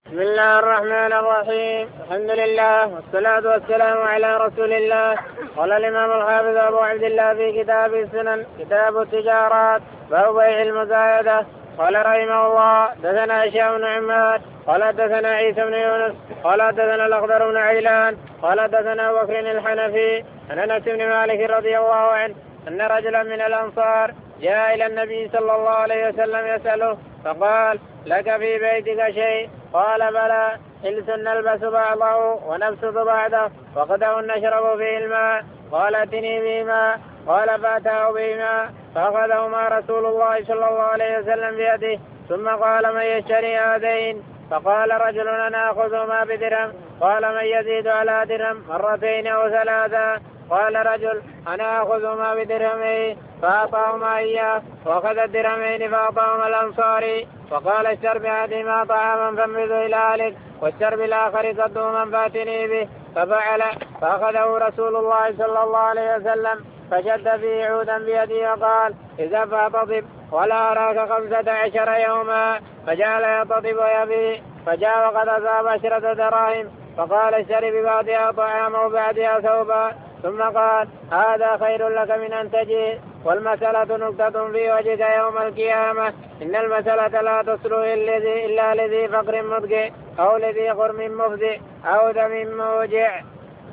بسم الله الرحمن الرحيم. الحمد لله والصلاة والسلام على رسول الله. قال الإمام الحافظ أبو عبد الله في كتاب السنن كتاب التجارات باب بيع المزايدة. قال رحمه الله دثنا هشام بن عماد قال دثنا عيسى بن يونس قال دثنا الأخضر بن عجلان قال دثنا أبو بكر الحنفي عن أنس بن مالك رضي الله عنه أن رجلا من الأنصار جاء إلى النبي صلى الله عليه وسلم يسأله فقال لك في بيتك شيء؟ قال بلى، حلس نلبس بعضه ونبسط بعضه وقدح نشرب فيه الماء. قال ائتني به ماء. قال فأتاه به ماء فأخذهما رسول الله صلى الله عليه وسلم بيده ثم قال من يشتري هذين؟ فقال رجل أنا آخذهما بدرهم. قال من يزيد على درهم مرتين أو ثلاثة؟ قال رجل أنا آخذهما بدرهمين فأعطاهما إياه وأخذ الدرهمين فأعطاهما الأنصاري وقال اشتر بأحدهما طعاما فانبذه إلى أهلك واشتر بالآخر قدوما فأتني به. ففعل فأخذه رسول الله صلى الله عليه وسلم فشد فيه عودا بيده وقال إذا فاعتطب ولا أراك 15 يوما. فجعل يعتطب ويبيع فجاء وقد أصاب 10 دراهم فقال اشتر ببعضها طعاما وبعضها ثوبا. ثم قال هذا خير لك من أن تجيء والمسألة نكتة في وجهك يوم القيامة. إن المسألة لا تصل إلا لذي فقر مضجع أو لذي غرم مفزع أو دم موجع.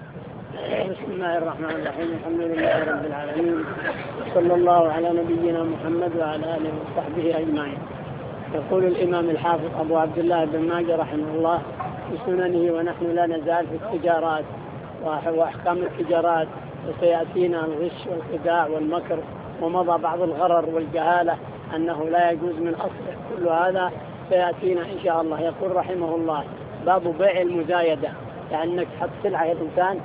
بسم الله الرحمن الرحيم. الحمد لله رب العالمين صلى الله على نبينا محمد وعلى آله وصحبه أجمعين. يقول الإمام الحافظ أبو عبد الله بن ماجه رحمه الله في سننه ونحن لا نزال في التجارات وأحكام التجارات وسيأتينا الغش والخداع والمكر ومضى بعض الغرر والجهالة أنه لا يجوز من أصله. كل هذا سيأتينا إن شاء الله. يقول رحمه الله باب بيع المزايدة، يعني أنك تحط سلعة الإنسان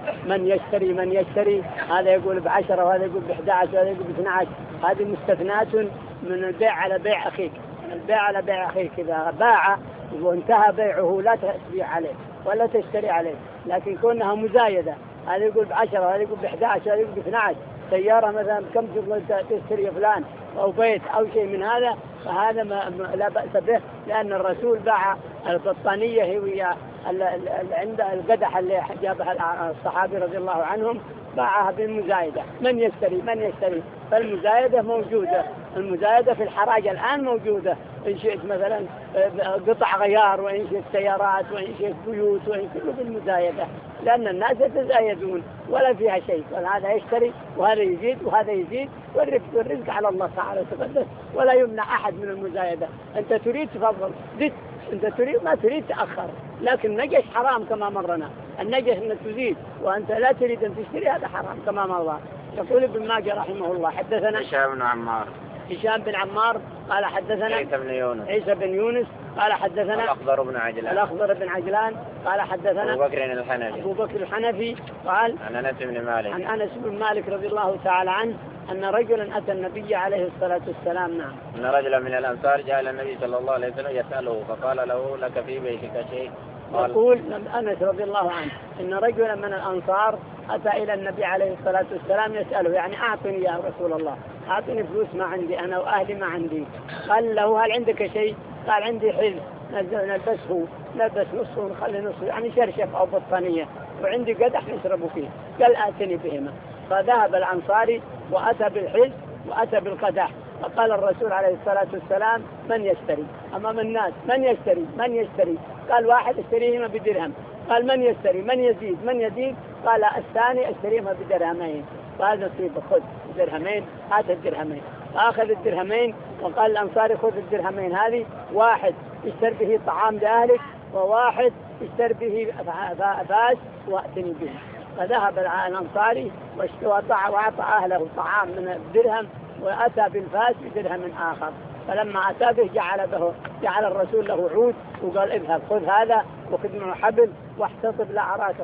من يشتري هذا يقول ب10 وهذا يقول ب11 وهذا يقول ب12. هذه مستثنات من البيع على بيع أخيك. البيع على بيع أخيك إذا باع وانتهى بيعه لا تبيع عليه ولا تشتري عليه، لكن كونها مزايدة هذا يقول ب10 وهذا يقول ب11 وهذا يقول ب12. سيارة مثلا كم تشتري فلان أو بيت أو شيء من هذا فهذا لا بأس به، لأن الرسول باع البطانية هي عند القدح اللي جابها الصحابي رضي الله عنهم باعها بالمزايدة. من يشتري فالمزايدة موجودة. المزايدة في الحراج الآن موجودة، إن شئت مثلا قطع غيار وإن شئت سيارات وإن شئت بيوت وإن كله بالمزايدة، لأن الناس يتزايدون ولا فيها شيء، وهذا يشتري وهذا يزيد وهذا يزيد والرزق على الله تعالى وتقدس ولا يمنع أحد من المزايدة. أنت تريد تفضل زد، أنت تريد ما تريد تأخر، لكن النجش حرام كما مرنا. النجش أن تزيد وأنت لا تريد أن تشتري هذا حرام كما مر. يقول ابن ماجه رحمه الله حدثنا هشام بن عمار قال حدثنا عيسى بن يونس قال حدثنا الأخضر بن عجلان قال حدثنا أبو بكر الحنفي قال عن أنس بن مالك رضي الله تعالى عنه أن رجلا أتى النبي عليه الصلاة والسلام. نعم. أن رجلا من الأنصار جاء إلى النبي صلى الله عليه وسلم يسأله فقال له لك في بيتك شيء؟ يقول أنس رضي الله عنه أن رجلا من الأنصار أتى إلى النبي عليه الصلاة والسلام يسأله، يعني أعطني يا رسول الله، أعطني فلوس ما عندي أنا وأهلي ما عندي. قال له هل عندك شيء؟ قال عندي حذاء نلبس نصه ونخلي نصه، يعني شرشف أو بطانية، وعندي قدح نشرب فيه. قال آتني بهما. فذهب الأنصاري وأتى بالحذاء وأتى بالقدح. فقال الرسول عليه الصلاة والسلام من يشتري؟ أمام الناس من يشتري؟ قال واحد اشتريهما بدرهم. قال من يشتري؟ من يزيد؟ قال الثاني اشتريهما بدرهمين. قال نصيب خذ درهمين، هات الدرهمين. فأخذ الدرهمين وقال الأنصاري خذ الدرهمين هذه، واحد اشتر به طعام لأهلك وواحد اشتر به فاس وأتني به. فذهب الأنصاري وأعطى أهله طعام من الدرهم وأتى بالفاس بدرهم آخر. فلما أتى به جعل الرسول له عود وقال اذهب خذ هذا وخذ منه حبل واحتطب لا أراك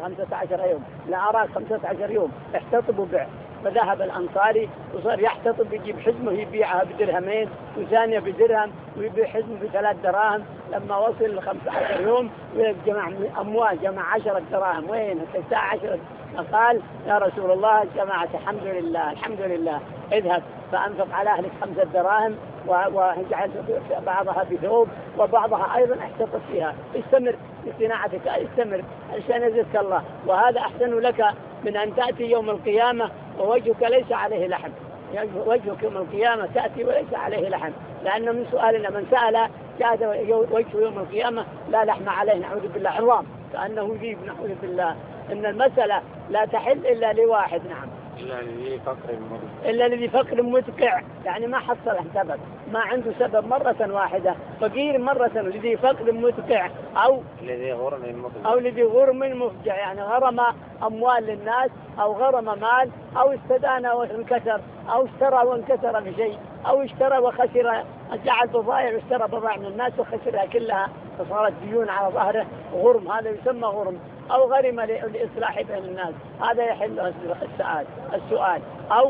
15 يوم احتطب وبيع. فذهب الأنصاري وصار يحتطب يجيب حزمه يبيعها بدرهمين وثانية بدرهم ويبيع حزمه ب3 دراهم. لما وصل 15 يوم جمع أموال، جمع 10 دراهم. وين الساعة 10؟ فقال يا رسول الله جمعت الحمد لله اذهب فأنفق على أهلك 5 دراهم وجعل بعضها بثوب وبعضها أيضا احتفظ فيها. استمر في صناعتك، استمر عشان يجزيك الله، وهذا أحسن لك من أن تأتي يوم القيامة ووجهك ليس عليه لحم. وجهك يوم القيامة تأتي وليس عليه لحم، لأن من سؤالنا من سأل جاء وجهه يوم القيامة لا لحم عليه، نعوذ بالله، عظام كأنه يجيب، نعوذ بالله. إن المسألة لا تحل إلا لواحد، نعم، إلا لذي فقر مدقع، يعني ما حصل سبب، ما عنده سبب مرة واحدة، فقير مرة، لذي فقر مدقع، أو لذي غرم مفجع، يعني غرم أموال للناس، أو غرم مال، أو استدان وانكسر، أو اشترى وانكسر بشيء، أو اشترى وخسر، جعل بضائع واشترى بضائع من الناس وخسرها كلها فصارت ديون على ظهره، غرم، هذا يسمى غرم. أو غرم لإصلاح بين الناس، هذا يحل السؤال.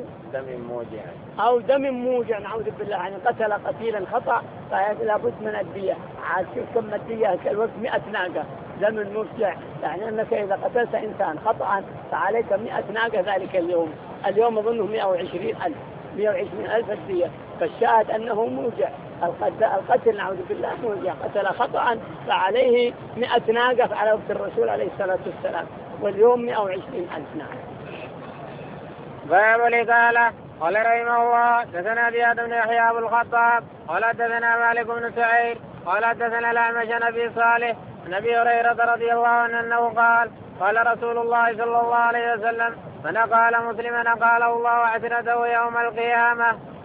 أو دم موجع، نعوذ بالله، يعني قتل قتيلا خطأ فلا بد من الدية، عاد كم الدية كالوقت 100 ناقة، دم موجع، يعني أنك إذا قتلت إنسان خطأ فعليك 100 ناقة ذلك اليوم أظنه 120,000 الدية. فالشاهد أنه موجع، القتل نعوذ بالله موجع، قتل خطأ فعليه 100 ناقة على وقت الرسول عليه الصلاة والسلام، واليوم 120,000. نعم. باب الإقالة. قال رحمه الله دثنا زياد بن يحيى أبو الخطاب قال دثنا مالك بن سعيد قال دثنا الأعمش عن أبي صالح عن أبي هريرة رضي الله عنه أنه قال رسول الله صلى الله عليه وسلم من أقال مسلما أقاله الله عثرته يوم القيامة.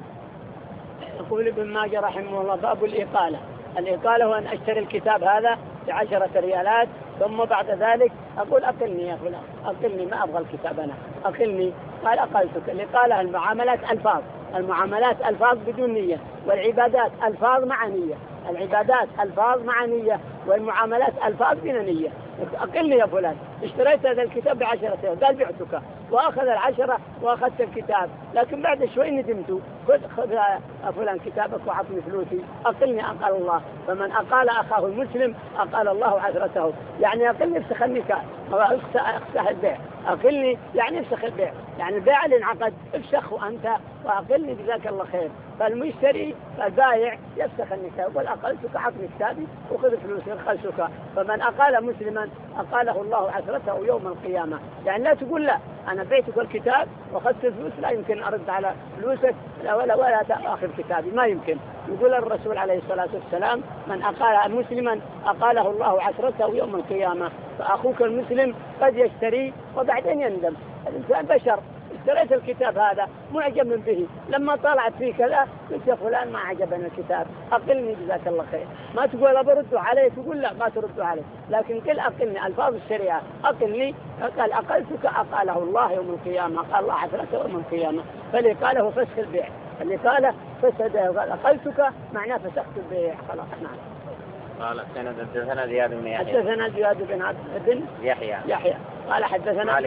يقول ابن ماجه رحمه الله باب الإقالة. الإقالة هو أن أشتري الكتاب هذا ب10 ريالات، ثم بعد ذلك أقول أقلني يا فلان، أقلني، ما أبغى الكتاب أنا، أقلني. قال أقلتك. الإقالة المعاملات ألفاظ، المعاملات ألفاظ بدون نية، والعبادات ألفاظ مع نية، العبادات ألفاظ مع نية، والمعاملات ألفاظ بلا نية. أقلني يا فلان، اشتريت هذا الكتاب ب10 ريالات، قال بعتك، وأخذ 10 وأخذت الكتاب، لكن بعد شوي ندمت، خذ فلان كتابك وعطني فلوسي. أقلني أقال الله، فمن أقال أخاه المسلم أقال الله عثرته، يعني أقلني افسخ النكاح، افسخ البيع، أقلني يعني افسخ البيع، يعني البيع اللي انعقد افسخه أنت وأقلني جزاك الله خير. فالمشتري البائع يفسخ النكاح يقول أقلتك عطني كتابي وخذ فلوسي خلصك. فمن أقال مسلما أقاله الله عثرته يوم القيامة، يعني لا تقول لا أنا بعتك الكتاب وأخذت الفلوس لا يمكن أرد على فلوسك ولا تأخذ كتابي، ما يمكن. يقول الرسول عليه الصلاة والسلام من أقال مسلما أقاله الله عثرته يوم القيامة. فأخوك المسلم قد يشتري وبعدين يندم، الإنسان بشر، اشتريت الكتاب هذا معجب به، لما طلعت فيه كذا قلت يا فلان ما عجبني الكتاب أقلني جزاك الله خير. ما تقول برد عليه، تقول لا ما ترد عليه، لكن قل أقلني، ألفاظ الشريعة أقلني، قال أقلتك أقاله الله يوم القيامة، قال الله عثرته يوم القيامة. فاللي قاله فسخ البيع، اللي قاله فسده، قال أقلتك معناه فسخت البيع، خلاص. نعم. قال حدثنا زياد بن يحيى حدثنا زياد بن يحيى قال حدثنا مالك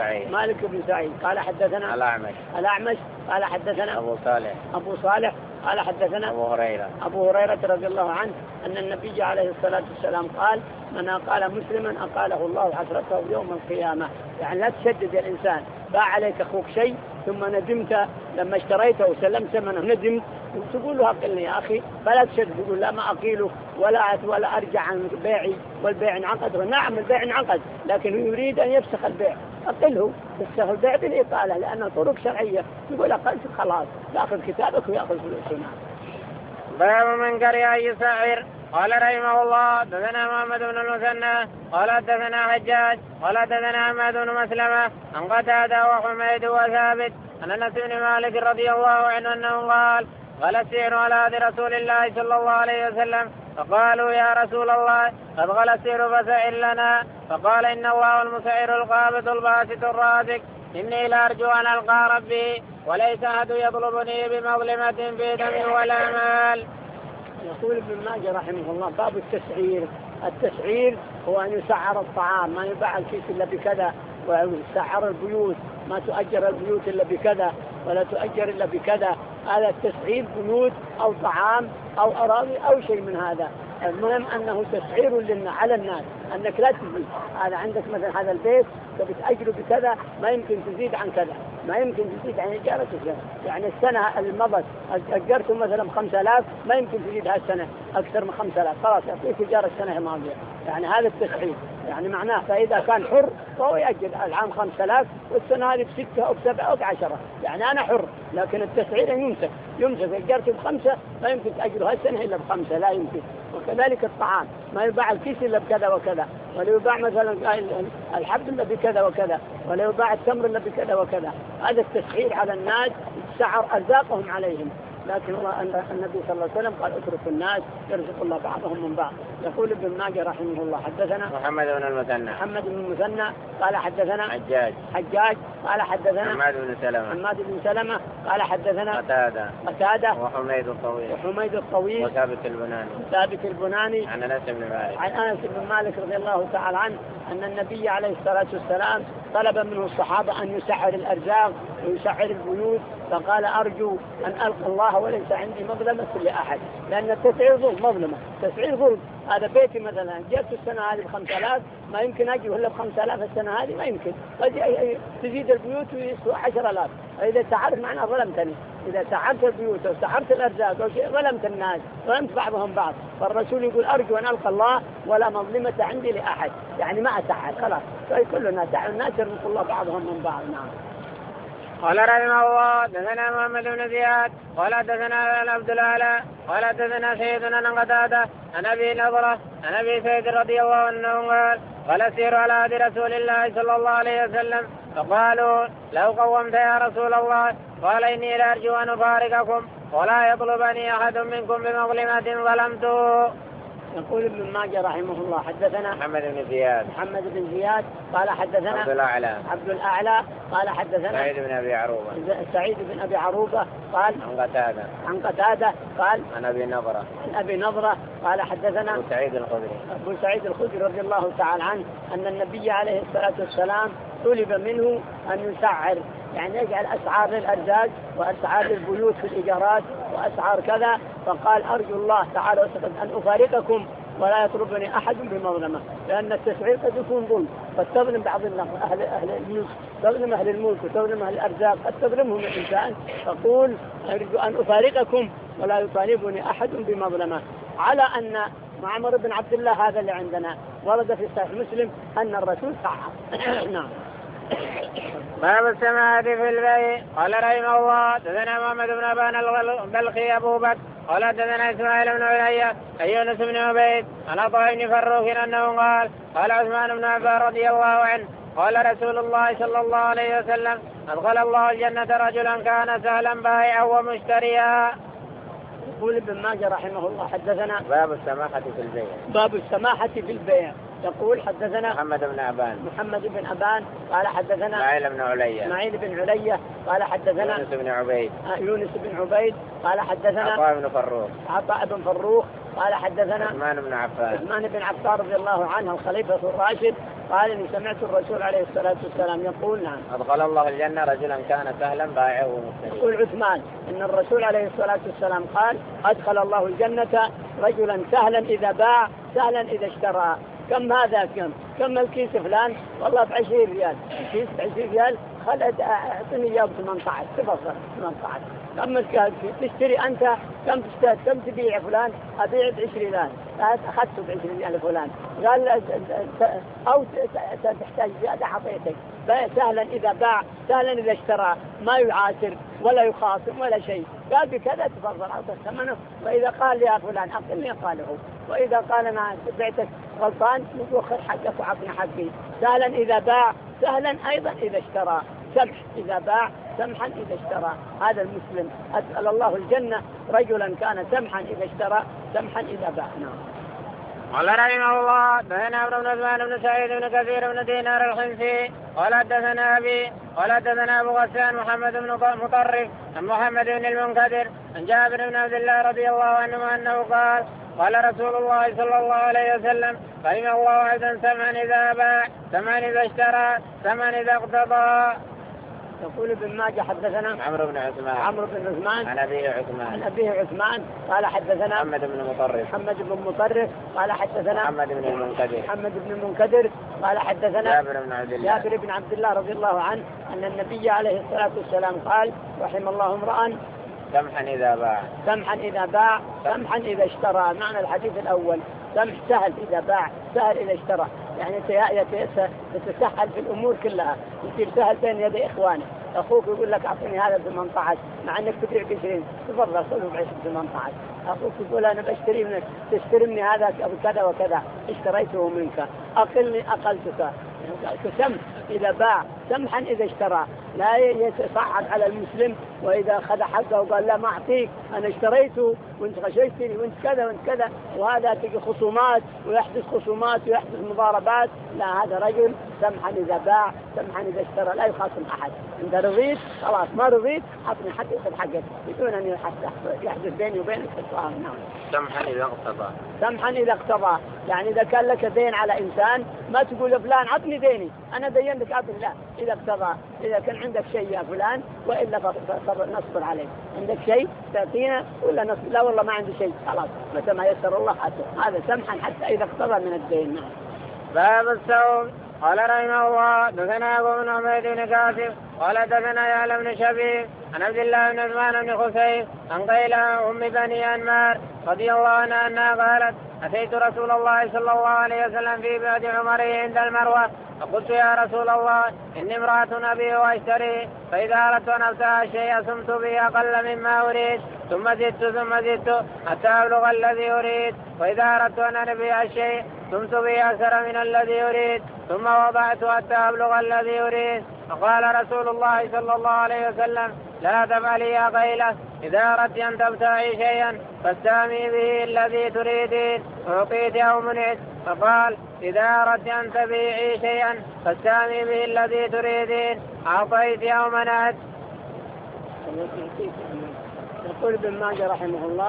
بن سعيد قال حدثنا الأعمش قال حدثنا أبو صالح قال حدثنا أبو هريرة رضي الله عنه أن النبي عليه الصلاة والسلام قال من أقال مسلما أقاله الله عثرته يوم القيامة. يعني لا تشدد يا الإنسان، باع عليك أخوك شيء ثم ندمت لما اشتريته وسلمت ثمنه، ندمت وتقول له أقلني يا أخي، فلا تشدد، تقول لا ما أقيله ولا أرجع عن بيعي والبيع انعقد. نعم البيع انعقد، لكن يريد أن يفسخ البيع، أقله، يفسخ البيع بالإقالة لأنه طرق شرعية. يقول أقلت خلاص، يأخذ كتابك ويأخذ فلوسنا. باب من كره أن يسعر. قال رحمه الله دثنا محمد بن المثنى قال دثنا حجاج قال دثنا حماد بن مسلمة عن قتادة وحميد وثابت عن أنس بن مالك رضي الله عنه أنه قال السعر على عهد رسول الله صلى الله عليه وسلم، فقالوا يا رسول الله قد غلى السعر فسعر لنا، فقال إن الله المسعر القابض الباسط الرازق، إني لأرجو أن ألقى ربي وليس أحد يطلبني بمظلمة في دم ولا مال. يقول ابن ماجه رحمه الله باب التسعير. التسعير هو أن يسعر الطعام، ما يباع الكيس إلا بكذا، ويسعر البيوت، ما تؤجر البيوت إلا بكذا ولا تؤجر إلا بكذا. هذا التسعير بيوت أو طعام أو أراضي أو شيء من هذا. المهم أنه تسعير على الناس أنك لا تزيد. هذا عندك مثلا هذا البيت بتأجره بكذا ما يمكن تزيد عن كذا، ما يمكن تزيد عن إجارة كذا. يعني السنة اللي مضت أجرته مثلا 5000 ما يمكن تزيد هالسنة أكثر من 5000، خلاص يعطيك إجارة السنة الماضية. يعني هذا التسعير يعني معناه فإذا كان حر فهو يأجر العام 5000 والسنة هذه ب6 أو ب7 أو ب10، يعني أنا حر. لكن التسعير يمسك أجرته ب5 ما يمكن تأجره هالسنة إلا ب5، لا يمكن. وكذلك الطعام ما يباع الكيس إلا بكذا وكذا، ولا يباع مثلا الحب إلا بكذا وكذا، ولا يباع التمر إلا بكذا وكذا. هذا التسعير على الناس سعر أرزاقهم عليهم. لكن النبي صلى الله عليه وسلم قال اتركوا الناس يرزق الله بعضهم من بعض. يقول ابن ماجه رحمه الله حدثنا محمد بن المثنى قال حدثنا حجاج قال حدثنا حماد بن سلمة قال حدثنا قتادة وحميد الطويل وثابت البناني عن أنس بن مالك رضي الله تعالى عنه أن النبي عليه الصلاة والسلام طلب منه الصحابة أن يسعر الأرزاق ويسعر البيوت، فقال أرجو أن ألقى الله وليس عندي مظلمة لأحد. لأن التسعير ظلم، مظلمة تسعير ظلم. هذا بيتي مثلا جبت السنة هذه ب5000 ما يمكن أجيه إلا ب5000 السنة هذه، ما يمكن. تزيد البيوت ويسوى 10000. إذا تعرف معنى ظلمتني، إذا سعرت البيوت أو سعرت الأرزاق أو شيء ظلمت الناس، ظلمت بعضهم بعض. فالرسول يقول أرجو أن ألقى الله ولا مظلمة عندي لأحد، يعني ما أسعر خلاص. فكلنا الناس يرزق الله بعضهم من بعض. نعم. قال رحمه الله دثنا محمد بن زياد قال دثنا عبد الأعلى قال دثنا سيدنا عن قتادة عن أبي نضرة عن أبي سعيد رضي الله عنه قال سيروا على عهد رسول الله صلى الله عليه وسلم فقالوا لو قومت يا رسول الله قال إني لأرجو أن أفارقكم ولا يطلبني أحد منكم بمظلمة ظلمته. يقول ابن ماجه رحمه الله حدثنا محمد بن زياد قال حدثنا عبد الأعلى قال حدثنا سعيد بن أبي عروبة قال عن قتادة قال عن أبي نضرة قال حدثنا أبو سعيد الخدري رضي الله تعالى عنه أن النبي عليه الصلاة والسلام طلب منه أن يسعر، يعني يجعل أسعار للأرزاق وأسعار للبيوت في الإيجارات وأسعار كذا. فقال أرجو الله تعالى أن أفارقكم ولا يطلبني أحد بمظلمة، لأن التسعير قد يكون ظلم، قد تظلم بعض أهل الملك، تظلم أهل الملك وتظلم أهل الأرزاق، قد تظلمهم الإنسان. فقول أرجو أن أفارقكم ولا يطالبني أحد بمظلمة. على أن معمر بن عبد الله هذا اللي عندنا ورد في صحيح مسلم أن الرسول سعر. نعم. باب السماحة في البيع. قال رحمه الله دثنا محمد بن أبان البلخي أبو بكر قال دثنا إسماعيل بن علي عن يونس بن عبيد عن عطاء بن فروخ أنه قال عثمان بن عفان رضي الله عنه قال رسول الله صلى الله عليه وسلم أدخل الله الجنة رجلا كان سهلا بائعا ومشتريا. يقول ابن ماجه رحمه الله حدثنا باب السماحة في البيع. يقول حدثنا محمد بن أبان قال حدثنا إسماعيل بن علي قال حدثنا يونس بن عبيد قال حدثنا عطاء بن فروخ قال حدثنا عثمان بن عفان رضي الله عنه الخليفة الراشد قال إني سمعت الرسول عليه الصلاة والسلام يقول نعم أدخل الله الجنة رجلا كان سهلا بائعا ومشتريا. يقول عثمان إن الرسول عليه الصلاة والسلام قال أدخل الله الجنة رجلا سهلا إذا باع سهلا إذا اشترى. كم هذا كم الكيس فلان؟ والله ب20 ريال، الكيس ب20 ريال، خلت أعطني إياه ب18 تفضل 18. كم تشتري أنت؟ كم تبيع فلان؟ أبيع ب20 ريال، أخذته ب20 ريال فلان، قال أو تحتاج زيادة حطيتك. سهلا إذا باع سهلا إذا اشترى، ما يعاشر ولا يخاصم ولا شيء، قال بكذا تفضل أعطى ثمنه. وإذا قال يا فلان أعطني قاله، وإذا قال أنا بعتك غلطان نوخر حقك وعطني حقي. سهلا إذا باع سهلا أيضا إذا اشترى، سمح إذا باع سمحا إذا اشترى. هذا المسلم أسأل الله الجنة رجلا كان سمحا إذا اشترى سمحا إذا باع. قال رحمه الله دثنا عمرو بن عثمان بن سعيد بن كثير بن دينار الحمصي قال حدثنا أبي قال حدثنا أبو غسان محمد بن مطرف عن محمد بن المنكدر عن جابر بن عبد الله رضي الله عنه أنه قال رسول الله صلى الله عليه وسلم رحم الله عبدا سمعا إذا باع سمعا إذا اشترى سمعا إذا اقتضى. يقول ابن ماجه حدثنا عمرو بن عثمان عن أبيه عثمان قال حدثنا محمد بن مطرف قال حدثنا محمد بن المنكدر قال حدثنا جابر بن عبد الله رضي الله عنه أن النبي عليه الصلاة والسلام قال رحم الله امرأ سمحا إذا باع سمحا إذا اشترى. معنى الحديث الأول سمح سهل إذا باع سهل إذا اشترى، يعني تتسهل في الأمور كلها، يصير سهل بين يدي إخوانه. أخوك يقول لك أعطني هذا ب18 مع أنك تبيع ب20 تفضل خذه ب18. أخوك يقول أنا بشتري منك تشتري مني هذا كذا وكذا اشتريته منك أقلتك. سمح إذا باع سمحا إذا اشترى، لا يتصعد على المسلم وإذا أخذ حقه وقال لا ما أعطيك أنا اشتريته وانت غششتني وانت كذا وانت كذا، وهذا تجي خصومات ويحدث خصومات ويحدث مضاربات. لا، هذا رجل سمحا إذا باع سمحا إذا اشترى، لا يخاصم أحد. انت رضيت خلاص، ما رضيت أعطني حقي خذ حقك بدون أن يحدث بيني وبينك خصام. نعم. سمحا إذا اقتضى، يعني إذا كان لك دين على إنسان ما تقول لفلان عطني ديني أنا دين لك عطني، لا، إذا اقتضى. إذا كان عندك شيء يا فلان وإلا نصبر عليك، عندك شيء تعطينا ولا نصبر، لا والله ما عندي شيء خلاص متى ما يسر الله حتى. هذا سمحا حتى إذا اقتضى من الدين. نعم. باب الصوم. قال رحمه الله دثنا أبو بن حميد بن كاسب قال دثنا يعلى بن شبيب عن عبد الله بن عثمان بن خسيف عن قيلة أم بني أنمار رضي الله عنها أنها قالت أتيت رسول الله صلى الله عليه وسلم في بعد عمره عند المروة فقلت يا رسول الله إني امرأة أبيع وأشتري، فإذا أردت أن أبتاع الشيء صمت به أقل مما أريد ثم زدت حتى أبلغ الذي أريد، وإذا أردت أن أبيع الشيء صمت به أكثر من الذي أريد ثم وضعت حتى أبلغ الذي أريد. فقال رسول الله صلى الله عليه وسلم لا تفعلي يا قيلة، إذا أردت أن تبتاعي شيئا فاستعمي به الذي تريدين أعطيت أو منعت. فقال إذا أردت أن تبيعي شيئا فاستعمي به الذي تريدين أعطيت أو منعت. يقول ابن ماجه رحمه الله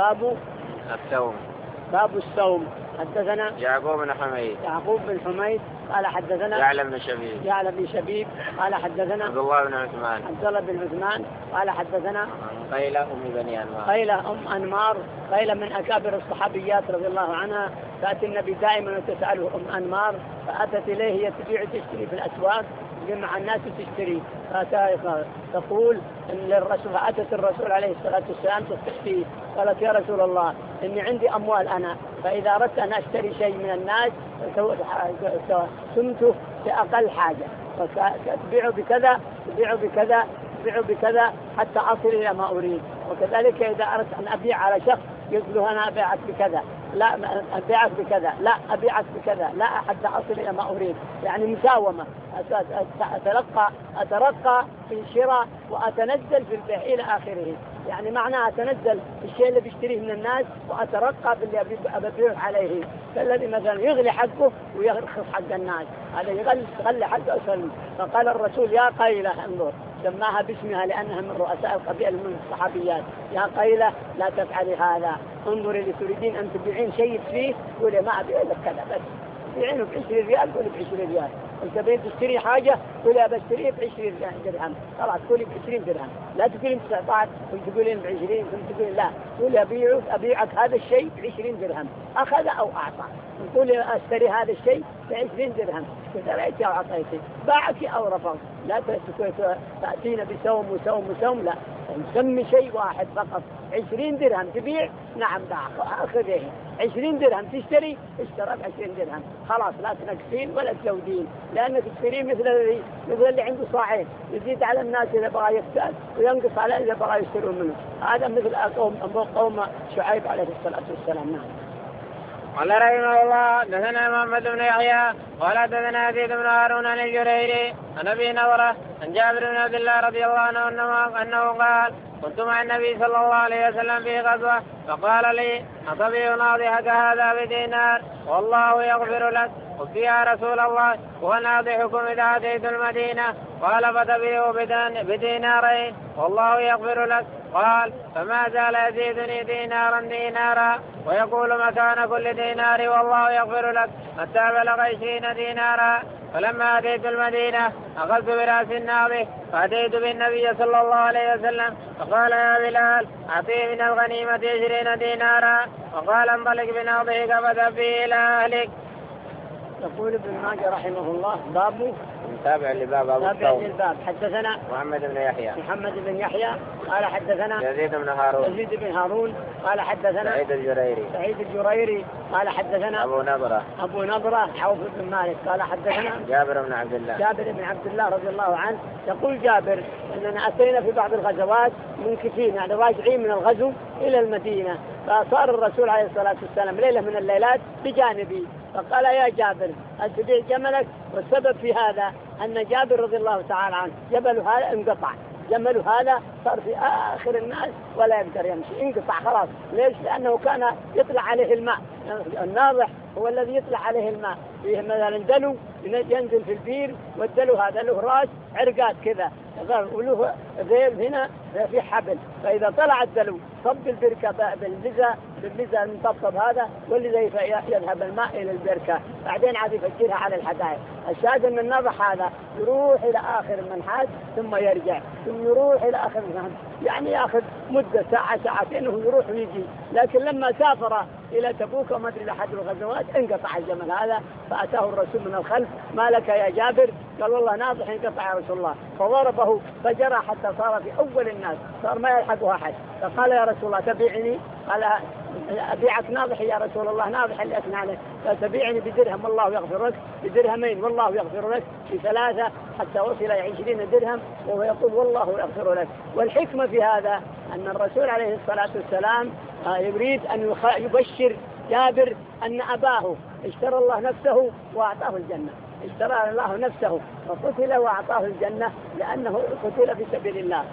باب الصوم. حدثنا يعقوب بن حميد قال حدثنا يعلى بن شبيب قال حدثنا عبد الله بن عثمان قال حدثنا قيلة أم أنمار. قيلة من أكابر الصحابيات رضي الله عنها، فأتي النبي دائما وتسأله أم أنمار، فأتت إليه هي تبيع تشتري في الأسواق جمع الناس تشتري، تقول إن للرسول، فأتت الرسول عليه الصلاة والسلام تستفتيه قالت يا رسول الله إني عندي أموال أنا، فإذا أردت أن أشتري شيء من الناس سمته بأقل حاجة، تبيع بكذا حتى أصل إلى ما أريد. وكذلك إذا أردت أن أبيع على شخص يقول له أنا أبيعك بكذا، لا أبيعك بكذا، لا أبيعك بكذا، لا حتى أصل إلى ما أريد. يعني مساومة، أترقى في الشراء وأتنزل في البيع إلى آخره. يعني معناها أتنزل في الشيء اللي بيشتريه من الناس وأترقى باللي أبيعه عليه. فالذي مثلا يغلي حقه ويرخص حق الناس، هذا يغلي حقه أسلم. فقال الرسول يا قيلة، انظر سماها باسمها لأنها من رؤساء القبيلة من الصحابيات، يا قيلة لا تفعلي هذا، انظري اللي تريدين أن تبيعين شيء فيه قولي ما أبيع لك كذا، بس تبيعينه ب20 ريال قولي ب20 ريال، انت بين تشتري حاجة قولي بشتريه ب20 درهم، خلاص قولي ب20 درهم، لا تقولين ب19 وتقولين ب20 ثم تقولين لا، قولي أبيعك هذا الشيء ب20 درهم أخذ أو أعطى، قولي أشتري هذا الشيء ب20 درهم اشتريتي أو أعطيتي، باعك أو رفض. لا تأتينا بسوم لا، نسمي شيء واحد فقط. 20 درهم تبيع، نعم باع أخذه. 20 درهم تشتري، اشترى ب20 درهم، خلاص لا تنقصين ولا تزودين، لأنك تشترين مثل اللي عنده صاعين يزيد على الناس إذا بغى يفتاد وينقص على إذا بغى يشترون منه. هذا مثل قوم شعيب عليه الصلاة والسلام. نعم. قال رحمه الله دثنا محمد بن يحيى قال دثنا يزيد بن هارون الجريري عن ابي نضرة عن جابر بن عبد الله رضي الله عنه انه قال كنت مع النبي صلى الله عليه وسلم في غزوة فقال لي أصبي ناضحك هذا بدينار والله يغفر لك. قلت يا رسول الله وناضحكم إذا أتيت المدينة؟ قال فتبيع بدينارين والله يغفر لك. قال فما زال يزيدني دينارا دينارا ويقول مكان كل دينار والله يغفر لك حتى بلغ 20 دينارا. فلما أتيت المدينة أخذت براس الناضح فأتيت بالنبي صلى الله عليه وسلم فقال يا بلال أعطيه من الغنيمة 20 دينارا وقال انطلق بناضحك فذهبي إلى أهلك. يقول ابن ماجه رحمه الله باب تابع لباب أبو الثوب. الباب. حدثنا محمد بن يحيى قال حدثنا يزيد بن هارون قال حدثنا سعيد الجريري قال حدثنا أبو نضرة عوف بن مالك قال حدثنا جابر بن عبد الله رضي الله عنه. يقول جابر أننا أتينا في بعض الغزوات منكسين يعني راجعين من الغزو إلى المدينة فصار الرسول عليه الصلاة والسلام ليلة من الليلات بجانبي فقال يا جابر أتبيع جملك؟ والسبب في هذا أن جابر رضي الله تعالى عنه جبله هذا انقطع جمله هذا صار في آخر الناس ولا يقدر يمشي انقطع خلاص. ليش؟ لأنه كان يطلع عليه الماء. الناضح هو الذي يطلع عليه الماء فيه مثلا دلو ينزل في البير والدلو هذا له راس عرقات كذا وله ذيل هنا في حبل فإذا طلع الدلو صب البركة باللزة المطبطب هذا واللي يذهب الماء إلى البركة بعدين عاد يفجرها على الحدائق. الشاهد أن الناضح هذا يروح إلى آخر المنحاس ثم يرجع ثم يروح إلى آخر المنحاس يعني يأخذ مدة ساعتين وهو يروح ويجي. لكن لما سافر إلى تبوك وما أدري لأحد الغزوات انقطع الجمل هذا فأتاه الرسول من الخلف ما لك يا جابر؟ قال والله ناضح انقطع يا رسول الله فضربه فجرى حتى صار في أول الناس صار ما يلحقه أحد. فقال يا رسول الله تبيعني؟ قال أبيعك ناضح يا رسول الله ناضح اللي أثنى عليه. فتبيعني بدرهم والله يغفر لك بدرهمين والله يغفر لك بثلاثة حتى وصل 20 درهم وهو يقول والله يغفر لك. والحكمة في هذا أن الرسول عليه الصلاة والسلام يريد أن يبشر جابر أن أباه اشترى الله نفسه وأعطاه الجنة اشترى الله نفسه وقتل وأعطاه الجنة لأنه قتل في سبيل الله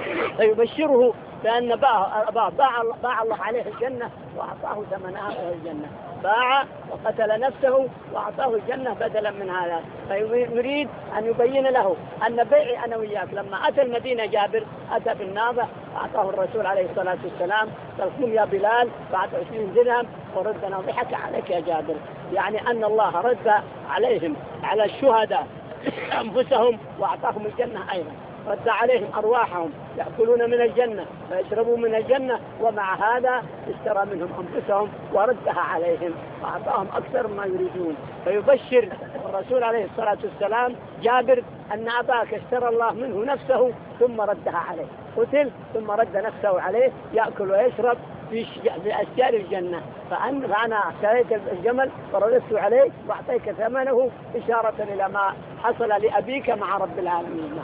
فيبشره بأن أباه باع الله عليه الجنة وأعطاه ثمنها وهي الجنة باع وقتل نفسه وأعطاه الجنة بدلا من هذا. فيريد أن يبين له أن بيعي أنا وياك لما أتى المدينة جابر أتى بالناضح أعطاه الرسول عليه الصلاة والسلام قال قم يا بلال بعد 20 درهم ورد ناضحك عليك يا جابر. يعني أن الله رد عليهم على الشهداء أنفسهم وأعطاهم الجنة أيضا رد عليهم أرواحهم يأكلون من الجنة ويشربون من الجنة ومع هذا اشترى منهم أنفسهم وردها عليهم وأعطاهم أكثر ما يريدون. فيبشر الرسول عليه الصلاة والسلام جابر أن أباك اشترى الله منه نفسه ثم ردها عليه قتل ثم رد نفسه عليه يأكل ويشرب في أشجار الجنة. فأنا اشتريت الجمل ورددت عليك وأعطيك ثمنه إشارة إلى ما حصل لأبيك مع رب العالمين.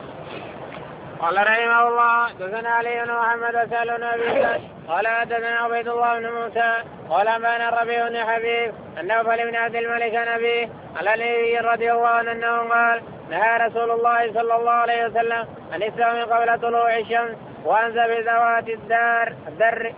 قال رحمه الله دثنا علي بن محمد وسهل بن ابي قال حدثنا عبيد الله بن موسى قال انبانا الربيع بن حبيب عن نوفل بن عبد الملك نبي على علي رضي الله عنه انه قال نهى رسول الله صلى الله عليه وسلم عن الصوم قبل طلوع الشمس وانزل بذوات الدر.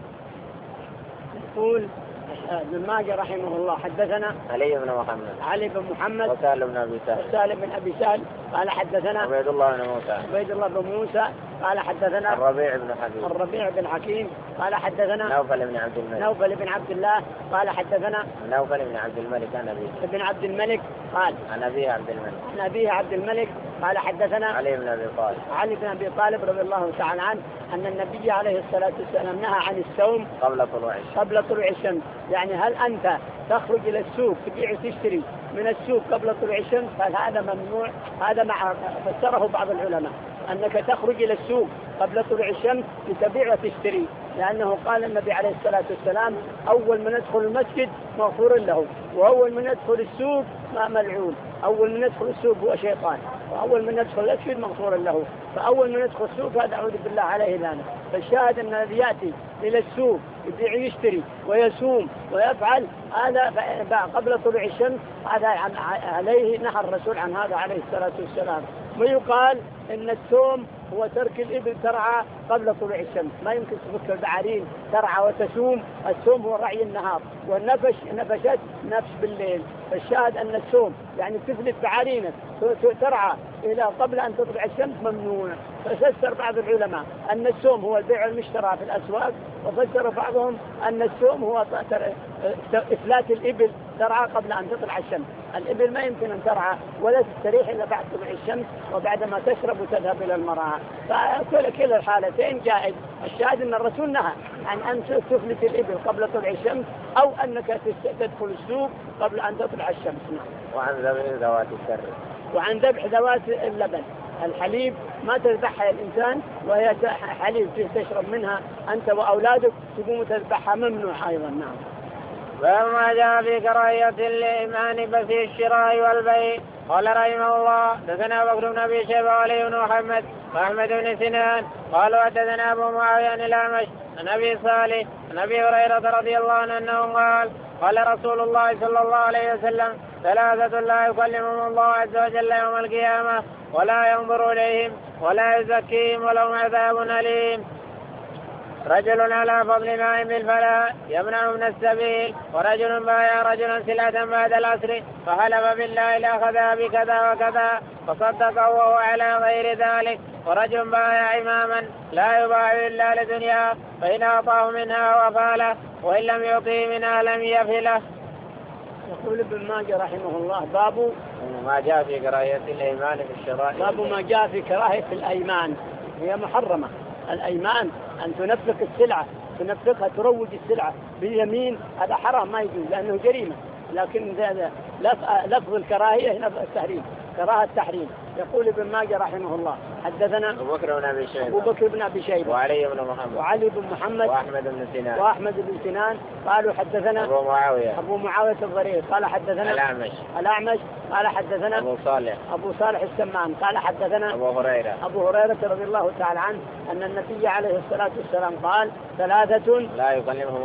يقول ابن ماجه رحمه الله حدثنا علي بن محمد وسهل بن ابي سهل قال حدثنا عبيد الله بن موسى قال حدثنا الربيع بن حكيم قال حدثنا نوفل بن عبد الله قال حدثنا نوفل بن عبد الملك قال عن أبيه عبد الملك قال حدثنا علي بن أبي طالب رضي الله تعالى عنه أن النبي عليه الصلاة والسلام نهى عن الصوم قبل طلوع الشمس. يعني هل أنت تخرج إلى السوق تبيع وتشتري من السوق قبل طلوع الشمس؟ قال هذا ممنوع. هذا مع فسره بعض العلماء أنك تخرج إلى السوق قبل طلوع الشمس لتبيع وتشتري لأنه قال النبي عليه الصلاة والسلام أول من يدخل المسجد مغفور له وأول من يدخل السوق ملعون. أول من يدخل السوق هو شيطان وأول من يدخل المسجد مغفور له. فأول من يدخل السوق هذا أعوذ بالله عليه لعنة. فالشاهد أن الذي يأتي إلى السوق يبيع ويشتري ويصوم ويفعل هذا قبل طلوع الشمس هذا عليه نهى الرسول عن هذا عليه الصلاة والسلام. ويقال إن السوم هو ترك الإبل ترعى قبل طلوع الشمس، ما يمكن تفك البعارين ترعى وتسوم. السوم هو رعي النهار، والنفش نفشت نفش بالليل. فالشاهد أن السوم يعني تفلت بعارينك ترعى إلى قبل أن تطلع الشمس ممنوع. ففسر بعض العلماء أن السوم هو البيع والمشترى في الأسواق، وفسر بعضهم أن السوم هو إفلات الإبل ترعى قبل أن تطلع الشمس. الإبل ما يمكن أن ترعى ولا تستريح إلا بعد طلوع الشمس وبعدما تشرب وتذهب إلى المرعى. فكل الحالتين جائز. الشاهد أن الرسول نهى عن أن تفلت الإبل قبل طلوع الشمس أو أنك تدخل السوق قبل أن تطلع الشمس. وعن ذبح ذوات السر، وعن ذبح ذوات اللبن، الحليب ما تذبحها الإنسان وهي حليب تشرب منها أنت وأولادك، تقوم تذبحها ممنوع أيضا. نعم. وما جاء في كراهية الإيمان في الشراء والبيع. قال رحمه الله حدثنا بكر بن أبي شيبة وعلي بن محمد وأحمد بن سنان قالوا حدثنا أبو معاوية عن الأعمش عن أبي صالح عن أبي هريرة رضي الله عنه أنه قال رسول الله صلى الله عليه وسلم: ثلاثة لا يكلمهم الله عز وجل يوم القيامة ولا ينظر إليهم ولا يزكيهم ولهم عذاب أليم: رجل على فضل ماء بالفلاح يمنع من السبيل، ورجل بايع رجلا سلعة بعد العصر فحلف بالله لأخذها بكذا وكذا فصدق وهو على غير ذلك، ورجل بايع إماما لا يبايع إلا لدنيا فإن أعطاه منها وفاله وإن لم يعطيه منها لم يفله. يقول ابن ماجه رحمه الله: باب ما جاء في كراهية الأيمان في الشراء. باب ما جاء في كراهية الأيمان، هي محرمة. الأيمان أن تنفق السلعة، تنفقها تروج السلعة باليمين، هذا حرام ما يجوز لأنه جريمة. لكن لفظ الكراهية هنا التحريم، كراهة التحريم. يقول ابن ماجه رحمه الله: حدثنا أبو بكر بن أبي شيبة وعلي بن محمد وأحمد بن سنان قالوا حدثنا أبو معاوية الضرير قال حدثنا الأعمش قال حدثنا أبو صالح السمان قال حدثنا أبو هريرة رضي الله تعالى عنه أن النبي عليه الصلاة والسلام قال: ثلاثة لا يكلمهم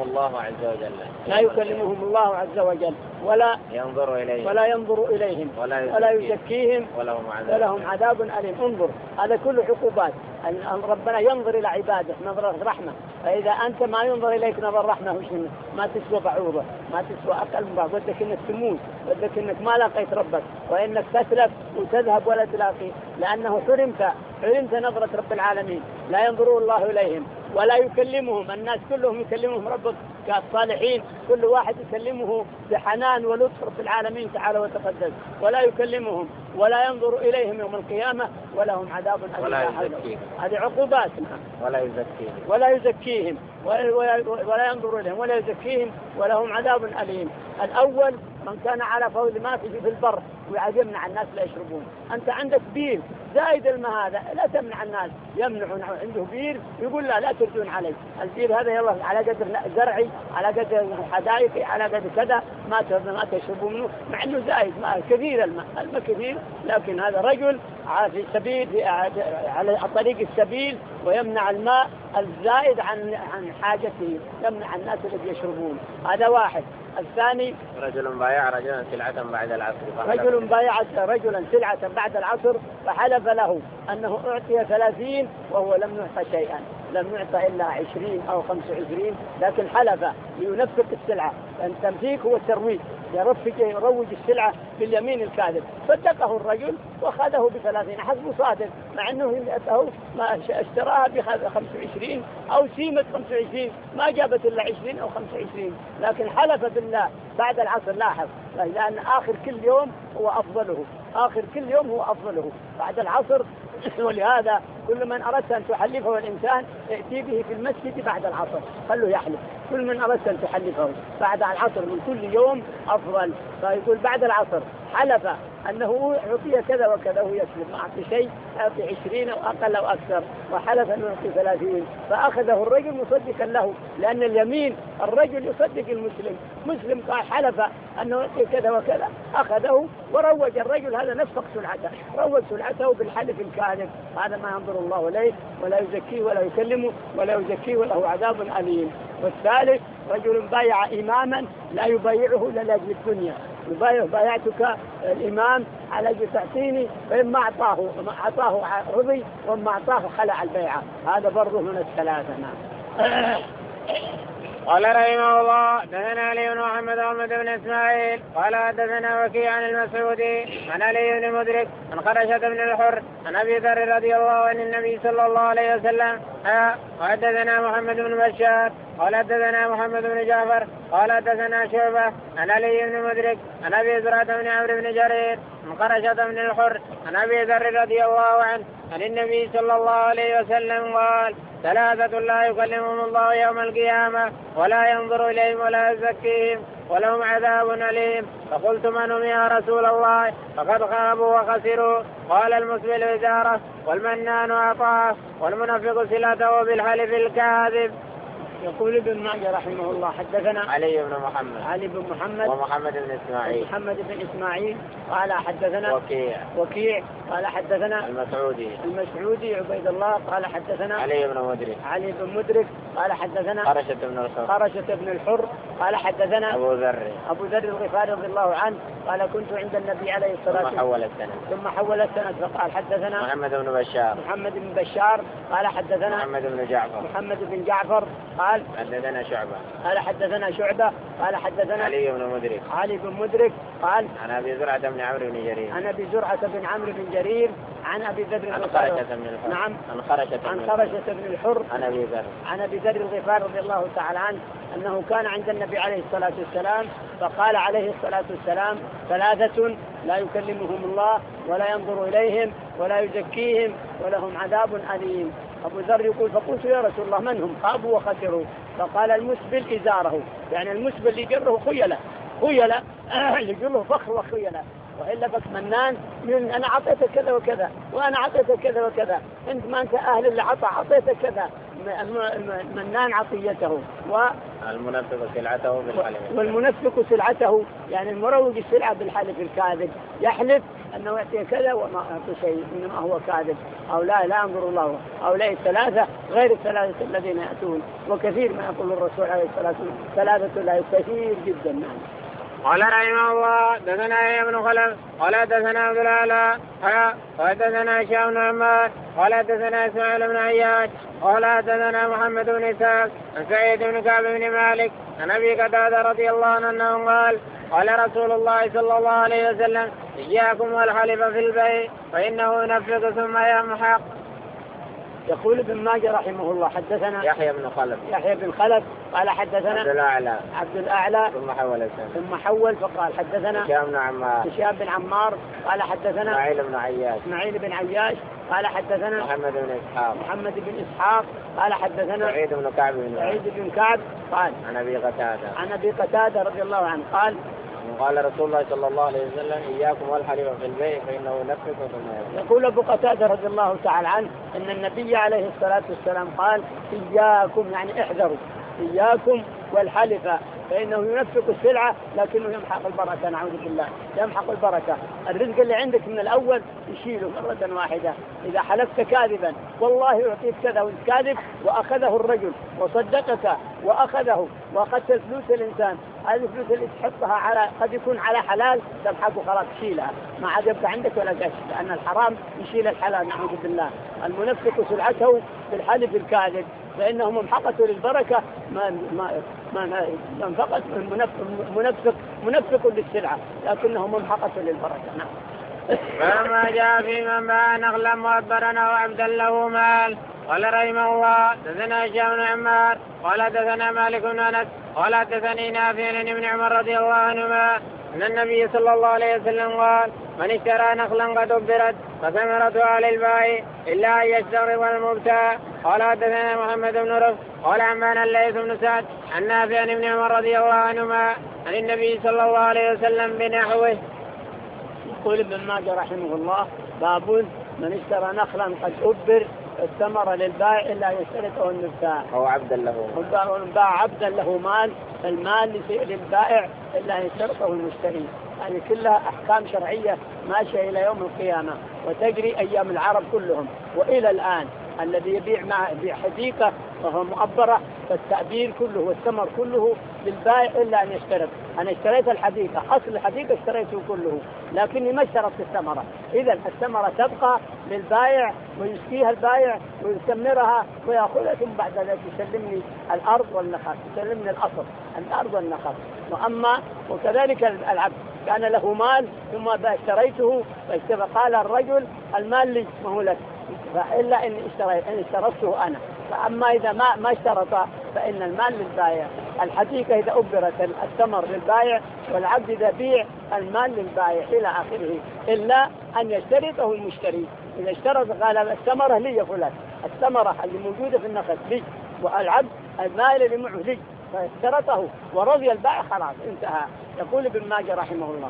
الله عز وجل ولا ينظر إليهم ولا يزكيهم ولهم عذاب أليم. انظر، هذا كله عقوبات. أن ربنا ينظر إلى عباده نظرة رحمة، فإذا أنت ما ينظر إليك نظر رحمة ما تسوى بعوضة، ما تسوى أقل من بعض، ودك إنك تموت، ودك إنك ما لقيت ربك، وإنك تسلف وتذهب ولا تلاقي، لأنه حرمت نظرة رب العالمين. لا ينظر الله إليهم ولا يكلمهم. الناس كلهم يكلمهم ربك كالصالحين، كل واحد يكلمه بحنان ولطف رب العالمين تعالى وتقدس، ولا يكلمهم ولا ينظر إليهم يوم القيامة ولهم عذاب أليم. هذه عقوبات. ولا يزكيهم ولا ينظر إليهم ولا يزكيهم ولهم عذاب أليم. الأول من كان على فضل ما في البر ويمنع الناس لا يشربون. أنت عندك بير زائد الماء هذا لا تمنع الناس، يمنعون عنده بير يقول لا تردون عليه، البير هذا يلا على قدر زرعي على قدر حدائقي على قدر كذا ما تشربوا منه، مع أنه زائد ماء كثير، الماء كثير، لكن هذا رجل في سبيل على طريق السبيل ويمنع الماء الزائد عن حاجته، يمنع الناس الذي يشربون. هذا واحد. الثاني: رجل بايع رجلا سلعة بعد العصر فحلف له أنه أعطي 30 وهو لم يعطى شيئا، لم يعطى إلا 20 أو 25، لكن حلف لينفق السلعة. التمسيك هو الترويج، يروج السلعة باليمين الكاذب. صدقه الرجل وأخذه ب30 حسب صادق، مع أنه ما اشتراها ب25 أو سيمة 25 ما جابت إلا 20 أو 25، لكن حلف بالله بعد العصر. لاحظ، لأن آخر كل يوم هو أفضله بعد العصر. ولهذا كل من أردت أن تحلفه الإنسان ائتي به في المسجد بعد العصر، خلوا يحلف. كل من أردت أن تحلفه بعد العصر من كل يوم أفضل. فيقول بعد العصر حلف أنه يعطي كذا وكذا وهو يسلم، ما أعطي شيء، يعطي 20 أو أقل أو أكثر، وحلف أنه يعطي 30، فأخذه الرجل مصدقا له، لأن اليمين الرجل يصدق مسلم قال حلف أنه يعطي كذا وكذا، أخذه وروج الرجل هذا نفق سلعته، روج سلعته بالحلف الكاذب. هذا ما ينظر الله إليه ولا يزكيه ولا يكلمه ولا يزكيه وله عذاب أليم. والثالث: رجل بايع إماما لا يبايعه إلا لأجل الدنيا، بايعتك الإمام على أن تعطيني، فإما أعطاه رضي وإما أعطاه خلع البيعة. هذا برضه من الثلاثة. قال رحمه الله دثنا علي بن محمد بن إسماعيل قال دثنا وكيع عن المسعودي عن علي بن مدرك عن خرشة بن الحر عن أبي ذر رضي الله عن النبي صلى الله عليه وسلم وحدثنا محمد بن بشار قال حدثنا محمد بن جعفر قال حدثنا شعبة عن علي بن مدرك عن أبي زرعة بن عمرو بن جرير عن خرشة بن الحر عن أبي ذر رضي الله عنه عن النبي صلى الله عليه وسلم قال ثلاثة لا يكلمهم الله يوم القيامة ولا ينظر إليهم ولا يزكيهم ولهم عذاب أليم. فقلت من هم يا رسول الله؟ فقد خابوا وخسروا. قال المسبل إزاره والمنان عطاه والمنفق صلته بالحلف الكاذب. يقول ابن ماجه رحمه الله حدثنا علي بن محمد ومحمد بن إسماعيل قال حدثنا وكيع قال حدثنا المسعودي عبيد الله قال حدثنا علي بن مدرك قال حدثنا خرشة بن الحر قال حدثنا أبو ذر الغفاري رضي الله عنه قال كنت عند النبي عليه الصلاة والسلام ثم حول السند فقال حدثنا محمد بن بشار قال حدثنا محمد بن جعفر قال حدثنا شعبة قال حدثنا علي بن مدرك قال عن أبي زرعة بن عمرو بن جرير عن أبي ذر عن خرشة بن الحر عن أبي ذر الغفار رضي الله تعالى عنه أنه كان عند النبي عليه الصلاة والسلام فقال عليه الصلاة والسلام ثلاثة لا يكلمهم الله ولا ينظر إليهم ولا يزكيهم ولهم عذاب أليم. أبو ذر يقول فقلت يا رسول الله من هم؟ خابوا وخسروا. فقال المسبل إزاره، يعني المسبل اللي يجره خيلة يجره فخر وخيلة، وإلا بك منان من أنا عطيتك كذا وكذا وأنا عطيتك كذا وكذا، أنت ما أنت أهل اللي عطيتك كذا. المنان عطيته والمنفق سلعته يعني المروج السلعة بالحلف الكاذب، يحلف أنه يعطي كذا وما أعطي شيء إنما هو كاذب. أو لا ينظر الله. هؤلاء الثلاثة غير الثلاثة الذين يأتون، وكثير ما يقول الرسول عليه الصلاة والسلام ثلاثة لا كثير جدا. قال رحمه الله دثنا يحيى بن خلف قال دثنا عبد الأعلى وحدثنا هشام بن عمار قال دثنا إسماعيل بن عياش قال دثنا محمد بن إسحاق عن سعيد بن كعب بن مالك عن أبي قتادة رضي الله عنه أنه قال رسول الله صلى الله عليه وسلم إياكم والحلف في البيع فإنه ينفق ثم يمحق. يقول ابن ماجه رحمه الله حدثنا يحيى بن خلف قال حدثنا عبد الأعلى ثم حول فقال حدثنا هشام بن عمار قال حدثنا إسماعيل بن عياش قال حدثنا محمد بن إسحاق قال حدثنا سعيد بن كعب قال عن أبي قتادة رضي الله عنه قال رسول الله صلى الله عليه وسلم إياكم والحلف في البيع فإنه ينفق ثم يمحق. يقول أبو قتادة رضي الله تعالى عنه أن النبي عليه الصلاة والسلام قال إياكم يعني احذروا إياكم والحلف فإنه ينفق السلعة لكنه يمحق البركة. نعوذ بالله يمحق البركة. الرزق اللي عندك من الأول يشيله مرة واحدة. إذا حلفت كاذبا والله يعطيك كذا وانت كاذب وأخذه الرجل وصدقك وأخذه وأخذت الفلوس الإنسان، هذه الفلوس اللي تحطها على قد يكون على حلال تمحقه خلاص تشيلها ما عاد يبقى عندك ولا قش، لأن الحرام يشيل الحلال. نعوذ بالله. المنفق سلعته بالحلف الكاذب فإنه ممحقة للبركة منفق للسلعة لكنه ممحقة للبركة. نعم. فما جاء في من باع نخلا مؤبرا وعبدا له مال. قال رحمه الله دثنا هشام بن عمار قال دثنا مالك بن أنس قال دثني نافع عن ابن عمر رضي الله عنهما أن النبي صلى الله عليه وسلم قال من اشترى نخلا قد أبرت فثمرته على البائع إلا أن يشترط المبتاع. قال حدثنا محمد بن رفع قال عمنا الليث بن سعد عن نافع عن ابن عمر رضي الله عنهما عن النبي صلى الله عليه وسلم بنحوه. يقول ابن ماجه رحمه الله باب من اشترى نخلا قد أبر الثمرة للبائع إلا يشترطه المبتاع أو عبدا له باع عبدا له مال المال للبائع إلا يشترطه المشتري. يعني كلها أحكام شرعية ماشية إلى يوم القيامة وتجري أيام العرب كلهم وإلى الآن. الذي يبيع حديقة وهو مؤبرة فالتأبير كله والثمر كله للبائع إلا أن يشترط. أنا اشتريت الحديقة، أصل الحديقة اشتريته كله، لكني ما اشتريت الثمرة. إذا الثمرة تبقى للبائع ويسقيها البائع ويثمرها ويأخذها، ثم بعد ذلك يسلمني الأرض والنخل، يسلمني الأصل الأرض والنخل. وأما وكذلك العبد كان له مال ثم اشتريته، فقال الرجل المال لي ما هو لك، إلا إن اشترطته أنا. فأما إذا ما اشترط فإن المال للبائع. الحديقة إذا أبرت الثمر للبائع، والعبد إذا بيع المال للبائع إلى آخره، إلا أن يشترطه المشتري. إذا اشترط قال الثمرة لي يا فلان، الثمرة اللي موجودة في النخل لي، والعبد المال اللي معه لي، فاشترطه ورضي البائع خلاص انتهى. يقول ابن ماجه رحمه الله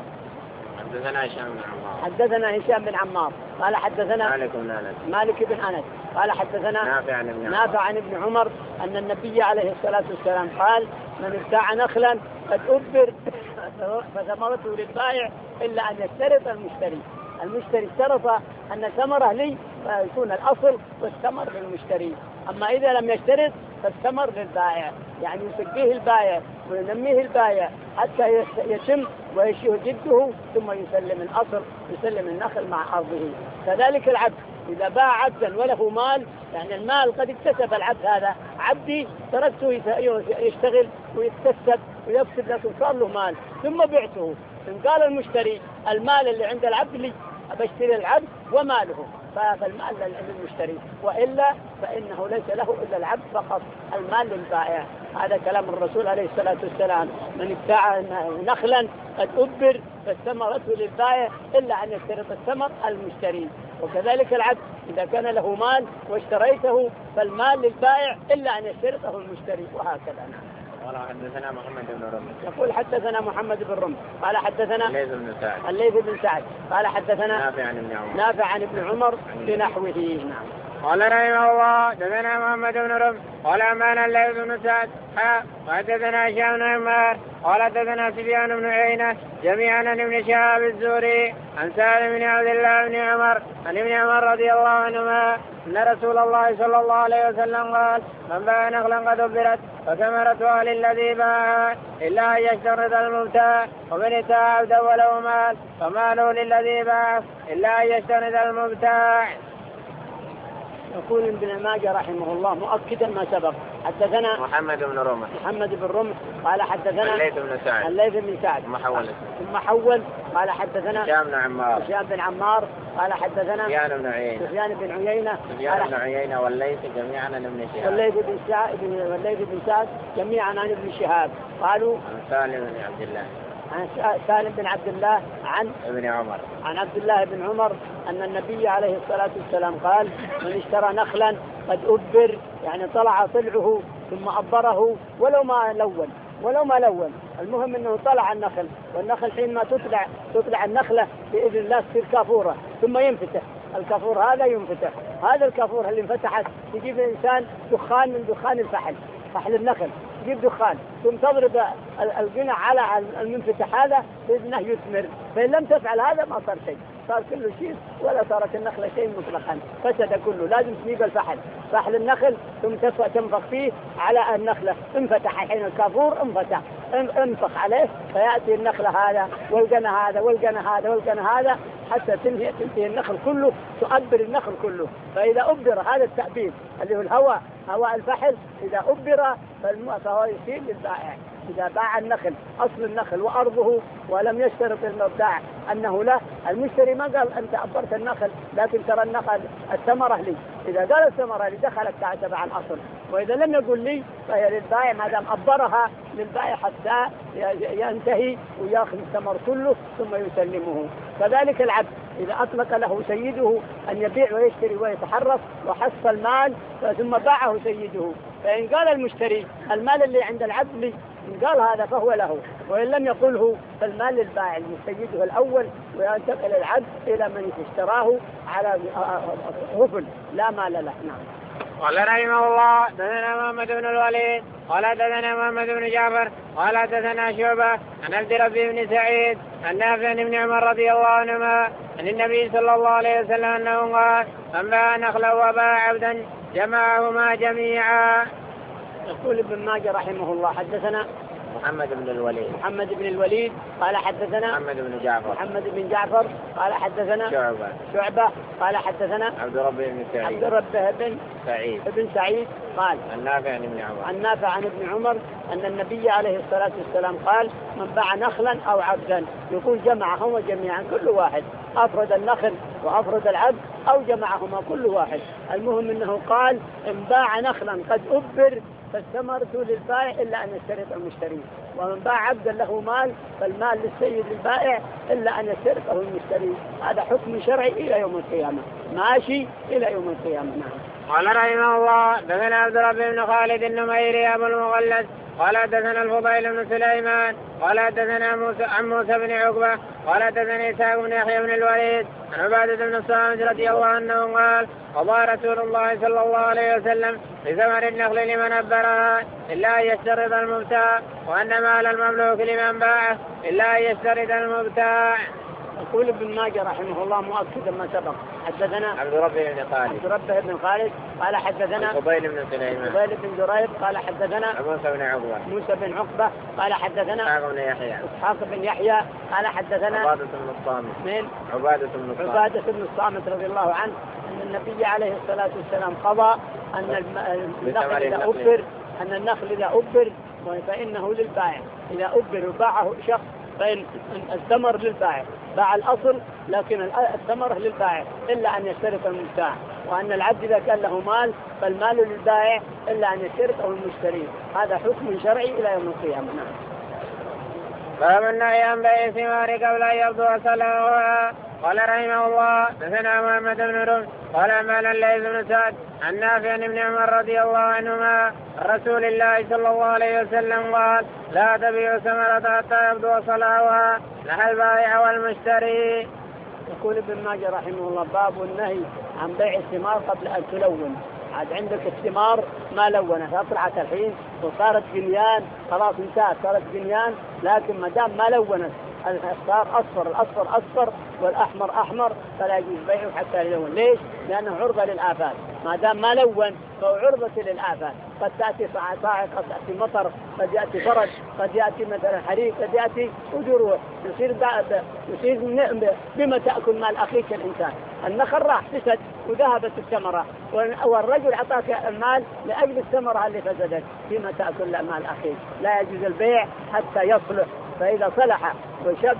حدثنا هشام بن عمار قال حدثنا مالك بن أنس قال حدثنا نافع عن ابن عمر أن النبي عليه الصلاة والسلام قال من ابتاع نخلا قد أبر فثمرته للبائع إلا أن يشترط المشتري اشترط أن ثمره لي فيكون الأصل والثمر للمشتري. أما إذا لم يشترط فالثمر للبائع، يعني يسقيه البائع وينميه البائع حتى يتم ويشيه جده، ثم يسلم الأصل، يسلم النخل مع أرضه. كذلك العبد إذا باع عبدا وله مال، يعني المال قد اكتسب العبد هذا عبدي، تركته يشتغل ويكتسب ويكسب لكن صار له مال، ثم بعته، ثم قال المشتري المال اللي عند العبد لي، أبشتري العبد وماله، فالمال للمشتري، وإلا فإنه ليس له إلا العبد فقط، المال للبائع. هذا كلام الرسول عليه الصلاة والسلام: من ابتاع نخلا قد أبر فالثمرة للبائع إلا أن يشترط الثمر المشتري. وكذلك العبد إذا كان له مال واشتريته فالمال للبائع إلا أن يشترطه المشتري، وهكذا. قال حدثنا محمد بن رمح يقول حدثنا محمد بن رمح قال حدثنا الليث بن سعد قال حدثنا نافع عن ابن عمر بنحوه. نعم. قال رحمه الله حدثنا محمد بن رمح قال أنبأنا الليث بن سعد وحدثنا هشام بن عمار قال حدثنا سفيان بن عيينة جميعا عن ابن شهاب الزهري عن سالم بن عبد الله بن عمر عن ابن عمر رضي الله عنهما أن رسول الله صلى الله عليه وسلم قال: من باع نخلا قد أبرت فثمرتها للذي باعها إلا أن يشترط المبتاع، ومن ابتاع عبدا وله مال فماله للذي باعه إلا أن يشترط المبتاع. يقول ابن ماجه رحمه الله مؤكدا ما سبق: حدثنا محمد بن رمح قال حدثنا الليث بن سعد ثم حول قال حدثنا هشام بن عمار قال حدثنا سفيان بن عيينة والليث جميعا عن ابن شهاب والليث بن سعد جميعا عن ابن شهاب قالوا عن سالم بن عبد الله عن عبد الله بن عمر أن النبي عليه الصلاة والسلام قال: من اشترى نخلا قد أبر، يعني طلع طلعه ثم أبره ولو ما لون، المهم أنه طلع النخل، والنخل حينما تطلع النخلة بإذن الله تصير كافورة ثم ينفتح الكافور هذا ينفتح. هذا الكافور اللي انفتحت يجيب الإنسان دخان من دخان فحل النخل، تجيب دخان ثم تضرب القنع على المنفتح هذا بإذنه يثمر. فإن لم تفعل هذا ما صار شيء، صار كله شيء ولا صارت النخلة شيء مطلقا، فسد كله. لازم تجيب فحل النخل ثم تنفخ فيه على النخلة، انفتح الحين الكافور انفخ عليه فيأتي النخلة هذا والقنا هذا حتى تنتهي النخل كله، تؤبر النخل كله. فإذا أبر هذا التأبير اللي هو هواء الفحل، إذا أبر فهو يصير للبائع. إذا باع النخل أصل النخل وأرضه ولم يشترط المبتاع أنه له، المشتري ما قال أنت أبرت النخل لكن ترى النخل الثمرة لي، إذا قال الثمرة لي دخلت تبع الأصل، وإذا لم يقول لي فهي للبائع ما دام أبرها للبائع حتى ينتهي ويأخذ الثمر كله ثم يسلمه. كذلك العبد إذا أطلق له سيده أن يبيع ويشتري ويتحرف وحص المال ثم باعه سيده، فإن قال المشتري المال اللي عند العبد لي، إن قال هذا فهو له، وإن لم يقله فالمال للبائع سيده الأول، وينتقل العبد إلى من اشتراه على غفل لا مال له. نعم. قال رحمه الله حدثنا محمد بن الوليد قال حدثنا محمد بن جعفر قال حدثنا شعبة عن عبد ربي بن سعيد عن نافع بن عمر رضي الله عنهما عن النبي صلى الله عليه وسلم أنه قال: من باع نخلا وباع عبدا جمعهما جميعا. يقول ابن ماجه رحمه الله حدثنا محمد بن الوليد قال حدثنا محمد بن جعفر قال حدثنا شعبة قال حدثنا عبد ربه بن سعيد قال النافع عن ابن عمر أن النبي عليه الصلاة والسلام قال من باع نخلا أو عبدا، يقول جمعهما جميعا كل واحد، أفرد النخل وأفرد العبد أو جمعهما كل واحد. المهم أنه قال إن باع نخلا قد أبر فالثمرة للبائع إلا أن يشترط المشتري، ومن باع عبدا له مال فالمال للسيد البائع إلا أن يشترطه المشتري. هذا حكم شرعي إلى يوم القيامة، ماشي إلى يوم القيامة. قال رحمه الله دثنا عبد رب بن خالد النميري أبو المغلس قال حدثنا الفضيل بن سليمان قال حدثنا عن موسى بن عقبة قال حدثني إسحاق بن يحيى بن الوليد عن عبادة بن الصامت رضي الله عنه قال قضى رسول الله صلى الله عليه وسلم بثمر النخل لمن أبرها إلا أن يشترط المبتاع، وأن مال المملوك لمن باعه إلا أن يشترط المبتاع. يقول ابن ماجه رحمه الله مؤكدا ما سبق. حدثنا عبد ربه بن خالد قال حدثنا فضيل بن سليمان بن دريد قال حدثنا موسى بن عقبة قال حدثنا إسحاق بن يحيى قال حدثنا عبادة بن الصامت رضي الله عنه أن النبي عليه الصلاة والسلام قضى أن النخل إذا أبر فإنه للبائع، إذا أبر وباعه شخص فإن الثمر للبائع، باع الأصل لكن الثمر للبائع إلا أن يشترط المبتاع، وأن العبد إذا كان له مال فالمال للبائع إلا أن يشترطه المشتري. هذا حكم شرعي إلى يوم القيامة. باب النهي عن بيع الثمار قبل أن يبدو صلاحها. قال رحمه الله دثنا محمد بن رمح قال أنبأنا الليث بن سعد عن نافع عن ابن عمر رضي الله عنهما عن رسول الله صلى الله عليه وسلم قال لا تبيع ثمرة حتى يبدو صلاحها نهى البائع والمشتري. يقول ابن ماجه رحمه الله باب النهي عن بيع الثمار قبل أن تلون. عاد عندك الثمار ما لونت، طلعت الحين وصارت بنيان خلاص انتهت، صارت بنيان، لكن ما دام ما لونت صار أصفر، الأصفر أصفر والأحمر أحمر فلا يجوز بيعه حتى يلون. ليش؟ لأنه عرضة للآفات. ما دام ما لون فهو عرضة للآفات، قد تأتي صاعقة، قد تأتي مطر، قد يأتي فرج، قد يأتي مثلا حريق، قد يأتي وجروح، يصير بما تأكل مال أخيك الإنسان. النخل راح فسد وذهبت الثمرة، والرجل أعطاك المال لأجل الثمرة اللي فسدت، بما تأكل مال أخيك. لا يجوز البيع حتى يصلح، فإذا صلح وشب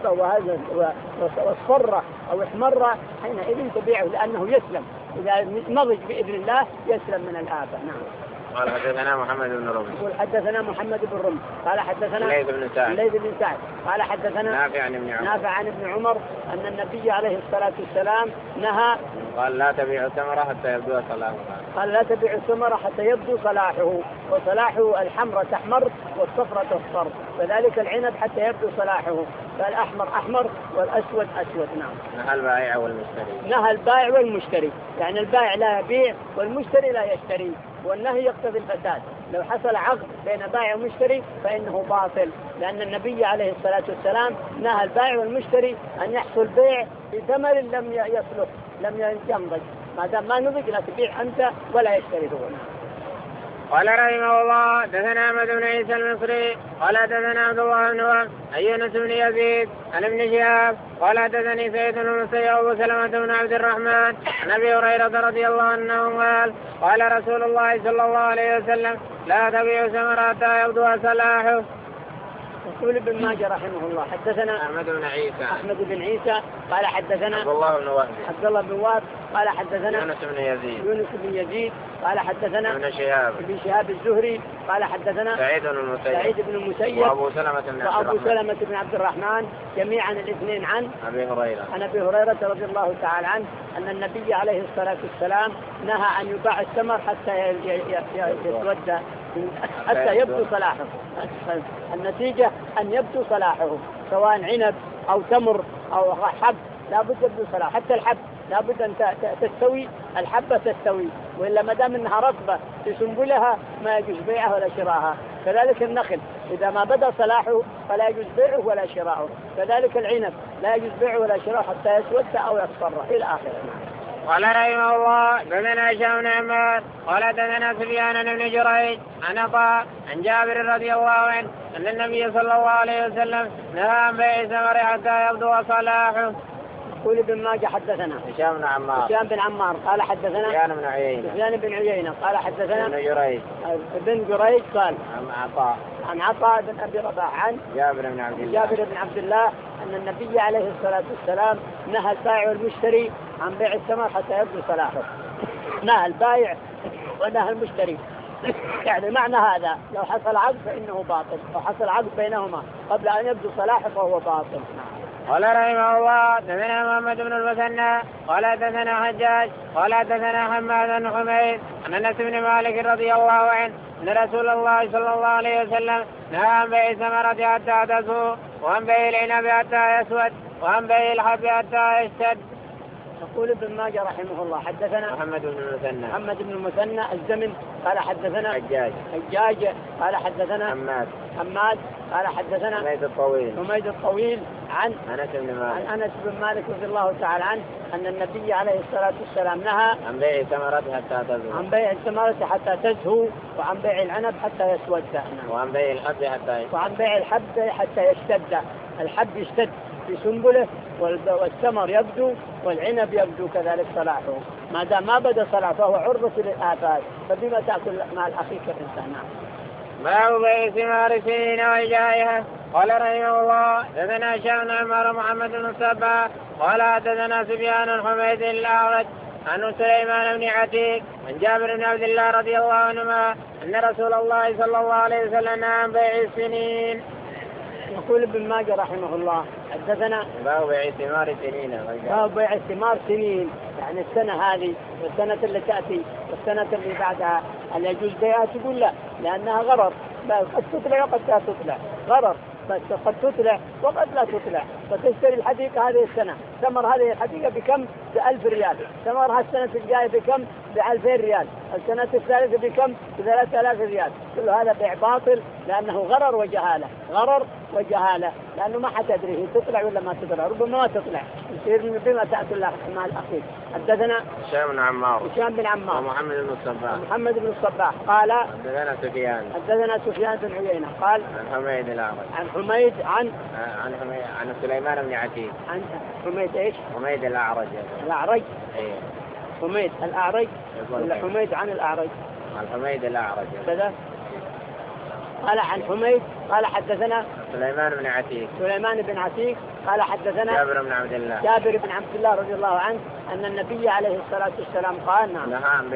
واصفر أو احمر حينئذ تبيعه لأنه يسلم، إذا نضج بإذن الله يسلم من الآفة. نعم. قال حدثنا محمد بن رمح يقول حدثنا محمد بن رمح قال حدثنا الليث بن سعد قال حدثنا نافع عن ابن عمر أن النبي عليه الصلاة والسلام نهى قال لا تبيع الثمرة حتى يبدو صلاحها. قال لا تبيع الثمرة حتى يبدو صلاحه، وصلاحه الحمرة تحمر والصفرة تصفر، فذلك العنب حتى يبدو صلاحه، فالأحمر أحمر والأسود أسود. نعم. نهى البائع والمشتري، يعني البائع لا يبيع والمشتري لا يشتري، والنهي يقتضي الفساد. لو حصل عقد بين بائع ومشتري فإنه باطل، لأن النبي عليه الصلاة والسلام نهى البائع والمشتري أن يحصل بيع بثمر لم يصلح، لم ينضج. ما دام ما نضج لا تبيع أنت ولا يشتري هو. قال رحمه الله دثنا أحمد بن عيسى المصري قال دثنا عبد الله بن وهب عن يونس بن يزيد عن ابن شهاب قال دثني سعيد بن المسيب وأبو سلمة بن عبد الرحمن عن أبي هريرة رضي الله عنه قال رسول الله صلى الله عليه وسلم لا تبيع ثمرة حتى يبدو صلاحه. يقول ابن ماجه رحمه الله حدثنا أحمد بن عيسى قال حدثنا عبد الله بن وهب قال حدثنا يونس بن يزيد قال حدثنا ابن شهاب الزهري قال حدثنا سعيد بن المسيب وأبو سلمة بن عبد الرحمن جميعا الاثنين عن أبي هريرة رضي الله تعالى عنه أن النبي عليه الصلاة والسلام نهى أن يباع الثمر حتى يتودى حتى يبدو صلاحه. النتيجة أن يبدو صلاحه، سواء عنب أو تمر أو حب لا بد يبدو صلاح. حتى الحب لا بد أن تستوي، الحبة تستوي، وإلا ما دام أنها رطبة في سنبلها ما يجوز بيعها ولا شراءها. كذلك النخل إذا ما بدأ صلاحه فلا يجوز بيعه ولا شراءه. كذلك العنب لا يجوز بيعه ولا شراءه حتى يسود أو يصفر إلى آخره. قال رحمه الله دثنا هشام بن عمار قال دثنا سفيان بن جريج عن عطاء عن جابر رضي الله عنه أن النبي صلى الله عليه وسلم نهى عن بيع الثمر حتى يبدو صلاحه. يقول ابن ماجه حدثنا هشام بن عمار قال حدثنا سفيان بن عيينة قال حدثنا ابن جريج قال عن عطاء بن أبي رباح عن جابر بن عبد الله أن النبي عليه الصلاة والسلام نهى البائع والمشتري عن بيع الثمر حتى يبدو صلاحه. نهى البائع ونهى المشتري يعني معنى هذا لو حصل عقد فإنه باطل، لو حصل عقد بينهما قبل أن يبدو صلاحه فهو باطل. قال رحمه الله دثنا محمد بن المثنى قال دثنا حجاج قال دثنا حماد بن حميد عن انس بن مالك رضي الله عنه ان رسول الله صلى الله عليه وسلم نهى عن بيع الثمرة حتى تسوء وعن بيع العنب حتى يسود وعن بيع الحب حتى يشتد. يقول ابن ماجه رحمه الله حدثنا محمد بن المثنى الزمن قال حدثنا حجاج قال حدثنا حماد قال حدثنا حميد الطويل عن أنس بن مالك رضي الله تعالى عنه أن النبي عليه الصلاة والسلام نهى عن بيع الثمرة حتى تزهو وعن بيع العنب حتى يسود وعن بيع الحب حتى يشتد. الحب يشتد في سنبله والثمر يبدو والعنب يبدو كذلك صلاحه. ما دام ما بدا صلاحه فهو عرضة للآفات، فبما تأكل مال أخيك الإنسان. باب بيع ثمار سنين والجائحة. قال رحمه الله دثنا هشام بن عمار محمد بن الصباح قال دثنا سفيان الحميد الأعرج عن سليمان بن عتيق عن جابر بن عبد الله رضي الله عنهما أن رسول الله صلى الله عليه وسلم نهى عن بيع السنين. يقول ابن ماجه رحمه الله حدثنا باب بيع الثمار سنين يعني السنة هذه والسنة اللي تأتي والسنة اللي بعدها. هل يجوز بيعها؟ تقول لا، لأنها غرر، قد تطلع وقد لا تطلع، غرر بس قد تطلع وقد لا تطلع. فتشتري الحديقة هذه السنة، ثمر هذه الحديقة بكم؟ ب1000 ريال، ثمرها السنة الجاية بكم؟ ب2000 ريال، السنة الثالثة بكم؟ ب3000 ريال. كل هذا بيع باطل لأنه غرر وجهالة، لأنه ما حتدري هي تطلع ولا ما تطلع، ربما ما تطلع، يصير بما تأكل مع الأخير. حدثنا هشام بن عمار محمد بن الصباح قال حدثنا سفيان بن عيينة قال عن حميد عن سليمان بن عتيق عن حميد ايش؟ حميد الأعرج. حميد الأعرج ولا حميد عن الأعرج؟ حميد الأعرج كذا. قال عن حميد قال حدثنا سليمان بن عتيق قال حدثنا جابر بن عبد الله رضي الله عنه أن النبي عليه الصلاة والسلام قال نهى عن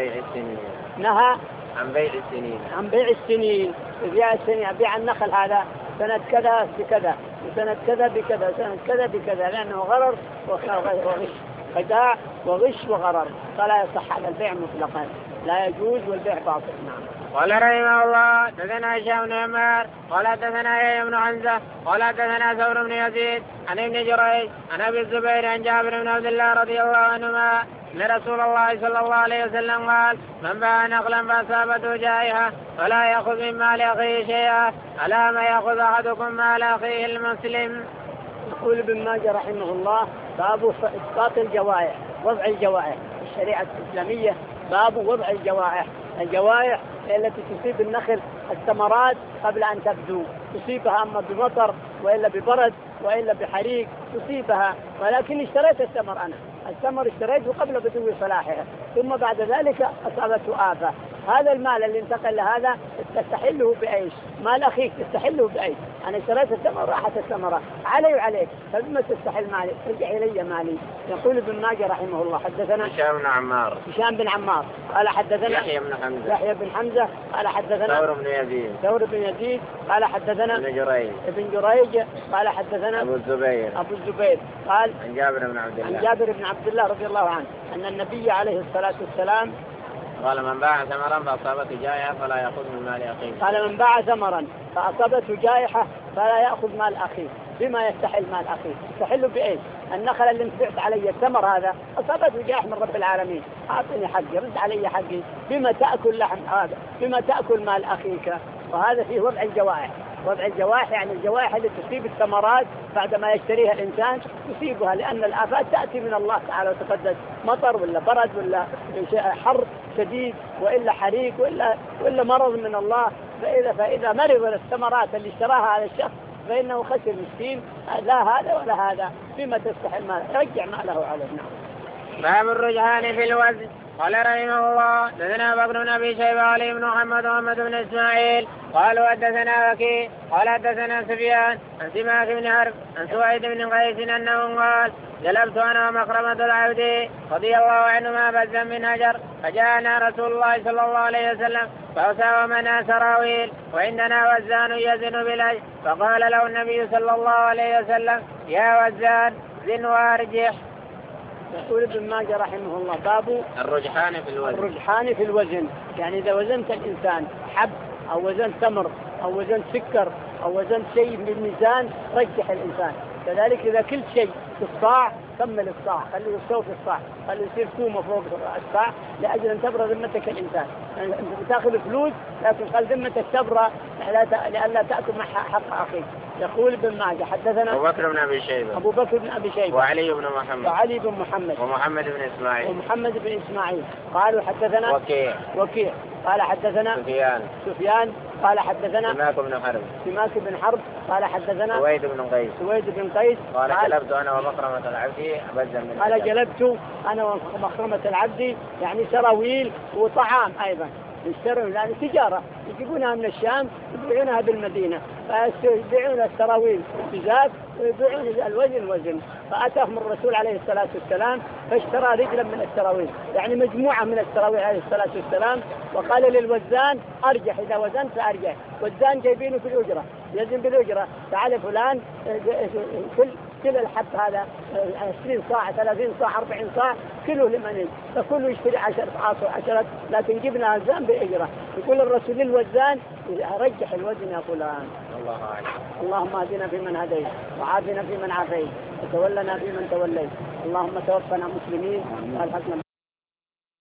بيع السنين بيع النخل هذا سنة كذا بكذا وسنة كذا بكذا سنة كذا بكذا، لأنه غرر وغش، خداع وغش وغرر، فلا يصح هذا البيع مطلقا، لا يجوز والبيع باطل. نعم. قال رحمه الله دثنا هشام بن عمار قال دثنا يحيى بن حمزة قال دثنا ثور بن يزيد عن ابن جريج عن ابي الزبير عن جابر بن عبد الله رضي الله عنهما ان رسول الله صلى الله عليه وسلم قال من باع نخلا فاصابته جائحة فلا يأخذ من مال اخيه شيئا الا ما يأخذ احدكم مال اخيه المسلم. يقول ابن ماجه رحمه الله باب اسقاط الجوائح، وضع الجوائح. الشريعة الإسلامية باب وضع الجوائح التي تصيب النخل الثمرات قبل أن تبدو، تصيبها أما بمطر وإلا ببرد وإلا بحريق تصيبها، ولكن اشتريت الثمر اشتريته قبل بدو صلاحها، ثم بعد ذلك أصابته آفة. هذا المال اللي انتقل لهذا تستحله بأيش؟ مال أخيك تستحله بأيش؟ أنا اشتريت الثمر راحت الثمرة علي وعليك، فبما تستحل مالي؟ ارجع إلي مالي. يقول ابن ماجه رحمه الله حدثنا هشام بن عمار قال حدثنا يحيى بن حمزة قال حدثنا ثور بن يزيد قال حدثنا ابن جريج قال حدثنا أبو الزبير قال عن جابر بن عبد الله رضي الله عنه أن النبي عليه الصلاة والسلام قال من باع ثمرا فأصابته جائحة فلا يأخذ من مال أخيه. قال من باع ثمرا فأصابته جائحة فلا يأخذ مال أخيه. بما يستحل مال أخيه؟ يستحل بإيش؟ النخل اللي انتفعت علي الثمر هذا أصابته جائحة من رب العالمين، أعطني حقي، رد علي حقي. بما تأكل لحم هذا؟ بما تأكل مال أخيك؟ وهذا فيه وضع الجوائح. وضع الجوائح يعني الجوائح اللي تصيب الثمرات بعد ما يشتريها الإنسان تصيبها، لأن الآفات تأتي من الله تعالى وتقدس، مطر ولا برد ولا حر شديد وإلا حريق وإلا مرض من الله. فإذا مرض الثمرات اللي اشتراها على الشخص فإنه خسر مسكين، لا هذا ولا هذا، فيما تستحق المال رجع ماله عليه. باب الرجحان في الوزن. قال رحمه الله حدثنا بكر بن ابي شيبه علي بن محمد بن اسماعيل قالوا حدثنا وكيع قال حدثنا سفيان عن سماك بن حرب عن سويد بن قيس انه قال جلبت انا ومخرمة العبد رضي الله عنهما بزا من هجر فجاءنا رسول الله صلى الله عليه وسلم فأساومنا سراويل وعندنا وزان يزن بالأجر فقال له النبي صلى الله عليه وسلم يا وزان زن وارجح. يقول ابن ماجه رحمه الله باب الرجحان في الوزن. يعني إذا وزنت الإنسان حب أو وزنت تمر أو وزنت سكر أو وزنت شيء بالميزان رجح الإنسان. كذلك إذا كل شيء في الصاع كمل الصاع، خليه يستوي في الصاع، خليه يصير كومة فوق الصاع لأجل أن تبرى ذمتك الإنسان. يعني أنت بتأخذ فلوس لكن قال ذمتك تبرى لألا تأكل مع حق أخيك. يقول ابن ماجه حدثنا أبو بكر بن أبي شيبة وعلي بن محمد ومحمد بن إسماعيل قالوا حدثنا وكيع قال حدثنا سفيان قال حدثنا سماك بن حرب قال حدثنا سويد بن قيس قال جلبت أنا ومخرمة العبد يعني سراويل وطعام أيضا يشترون، يعني تجارة يجيبونها من الشام يبيعونها بالمدينة، فيبيعون السراويل بزاف ويبيعون الوزن. فأتاهم الرسول عليه الصلاة والسلام فاشترى رجلا من السراويل، يعني مجموعة من السراويل عليه الصلاة والسلام، وقال للوزان أرجح، إذا وزنت أرجح. وزان جايبينه في الأجرة، يزن بالأجرة، تعال فلان كل الحب هذا 20 صاع 30 صاع 40 صاع كله لمن، فكله يشتري 10 لكن جبنا الزام بأجرة. يقول الرسول للوزان رجح الوزن يا فلان. اللهم اهدنا فيمن هديت وعافنا فيمن عافيت وتولنا فيمن توليت، اللهم توفنا مسلمين والحقنا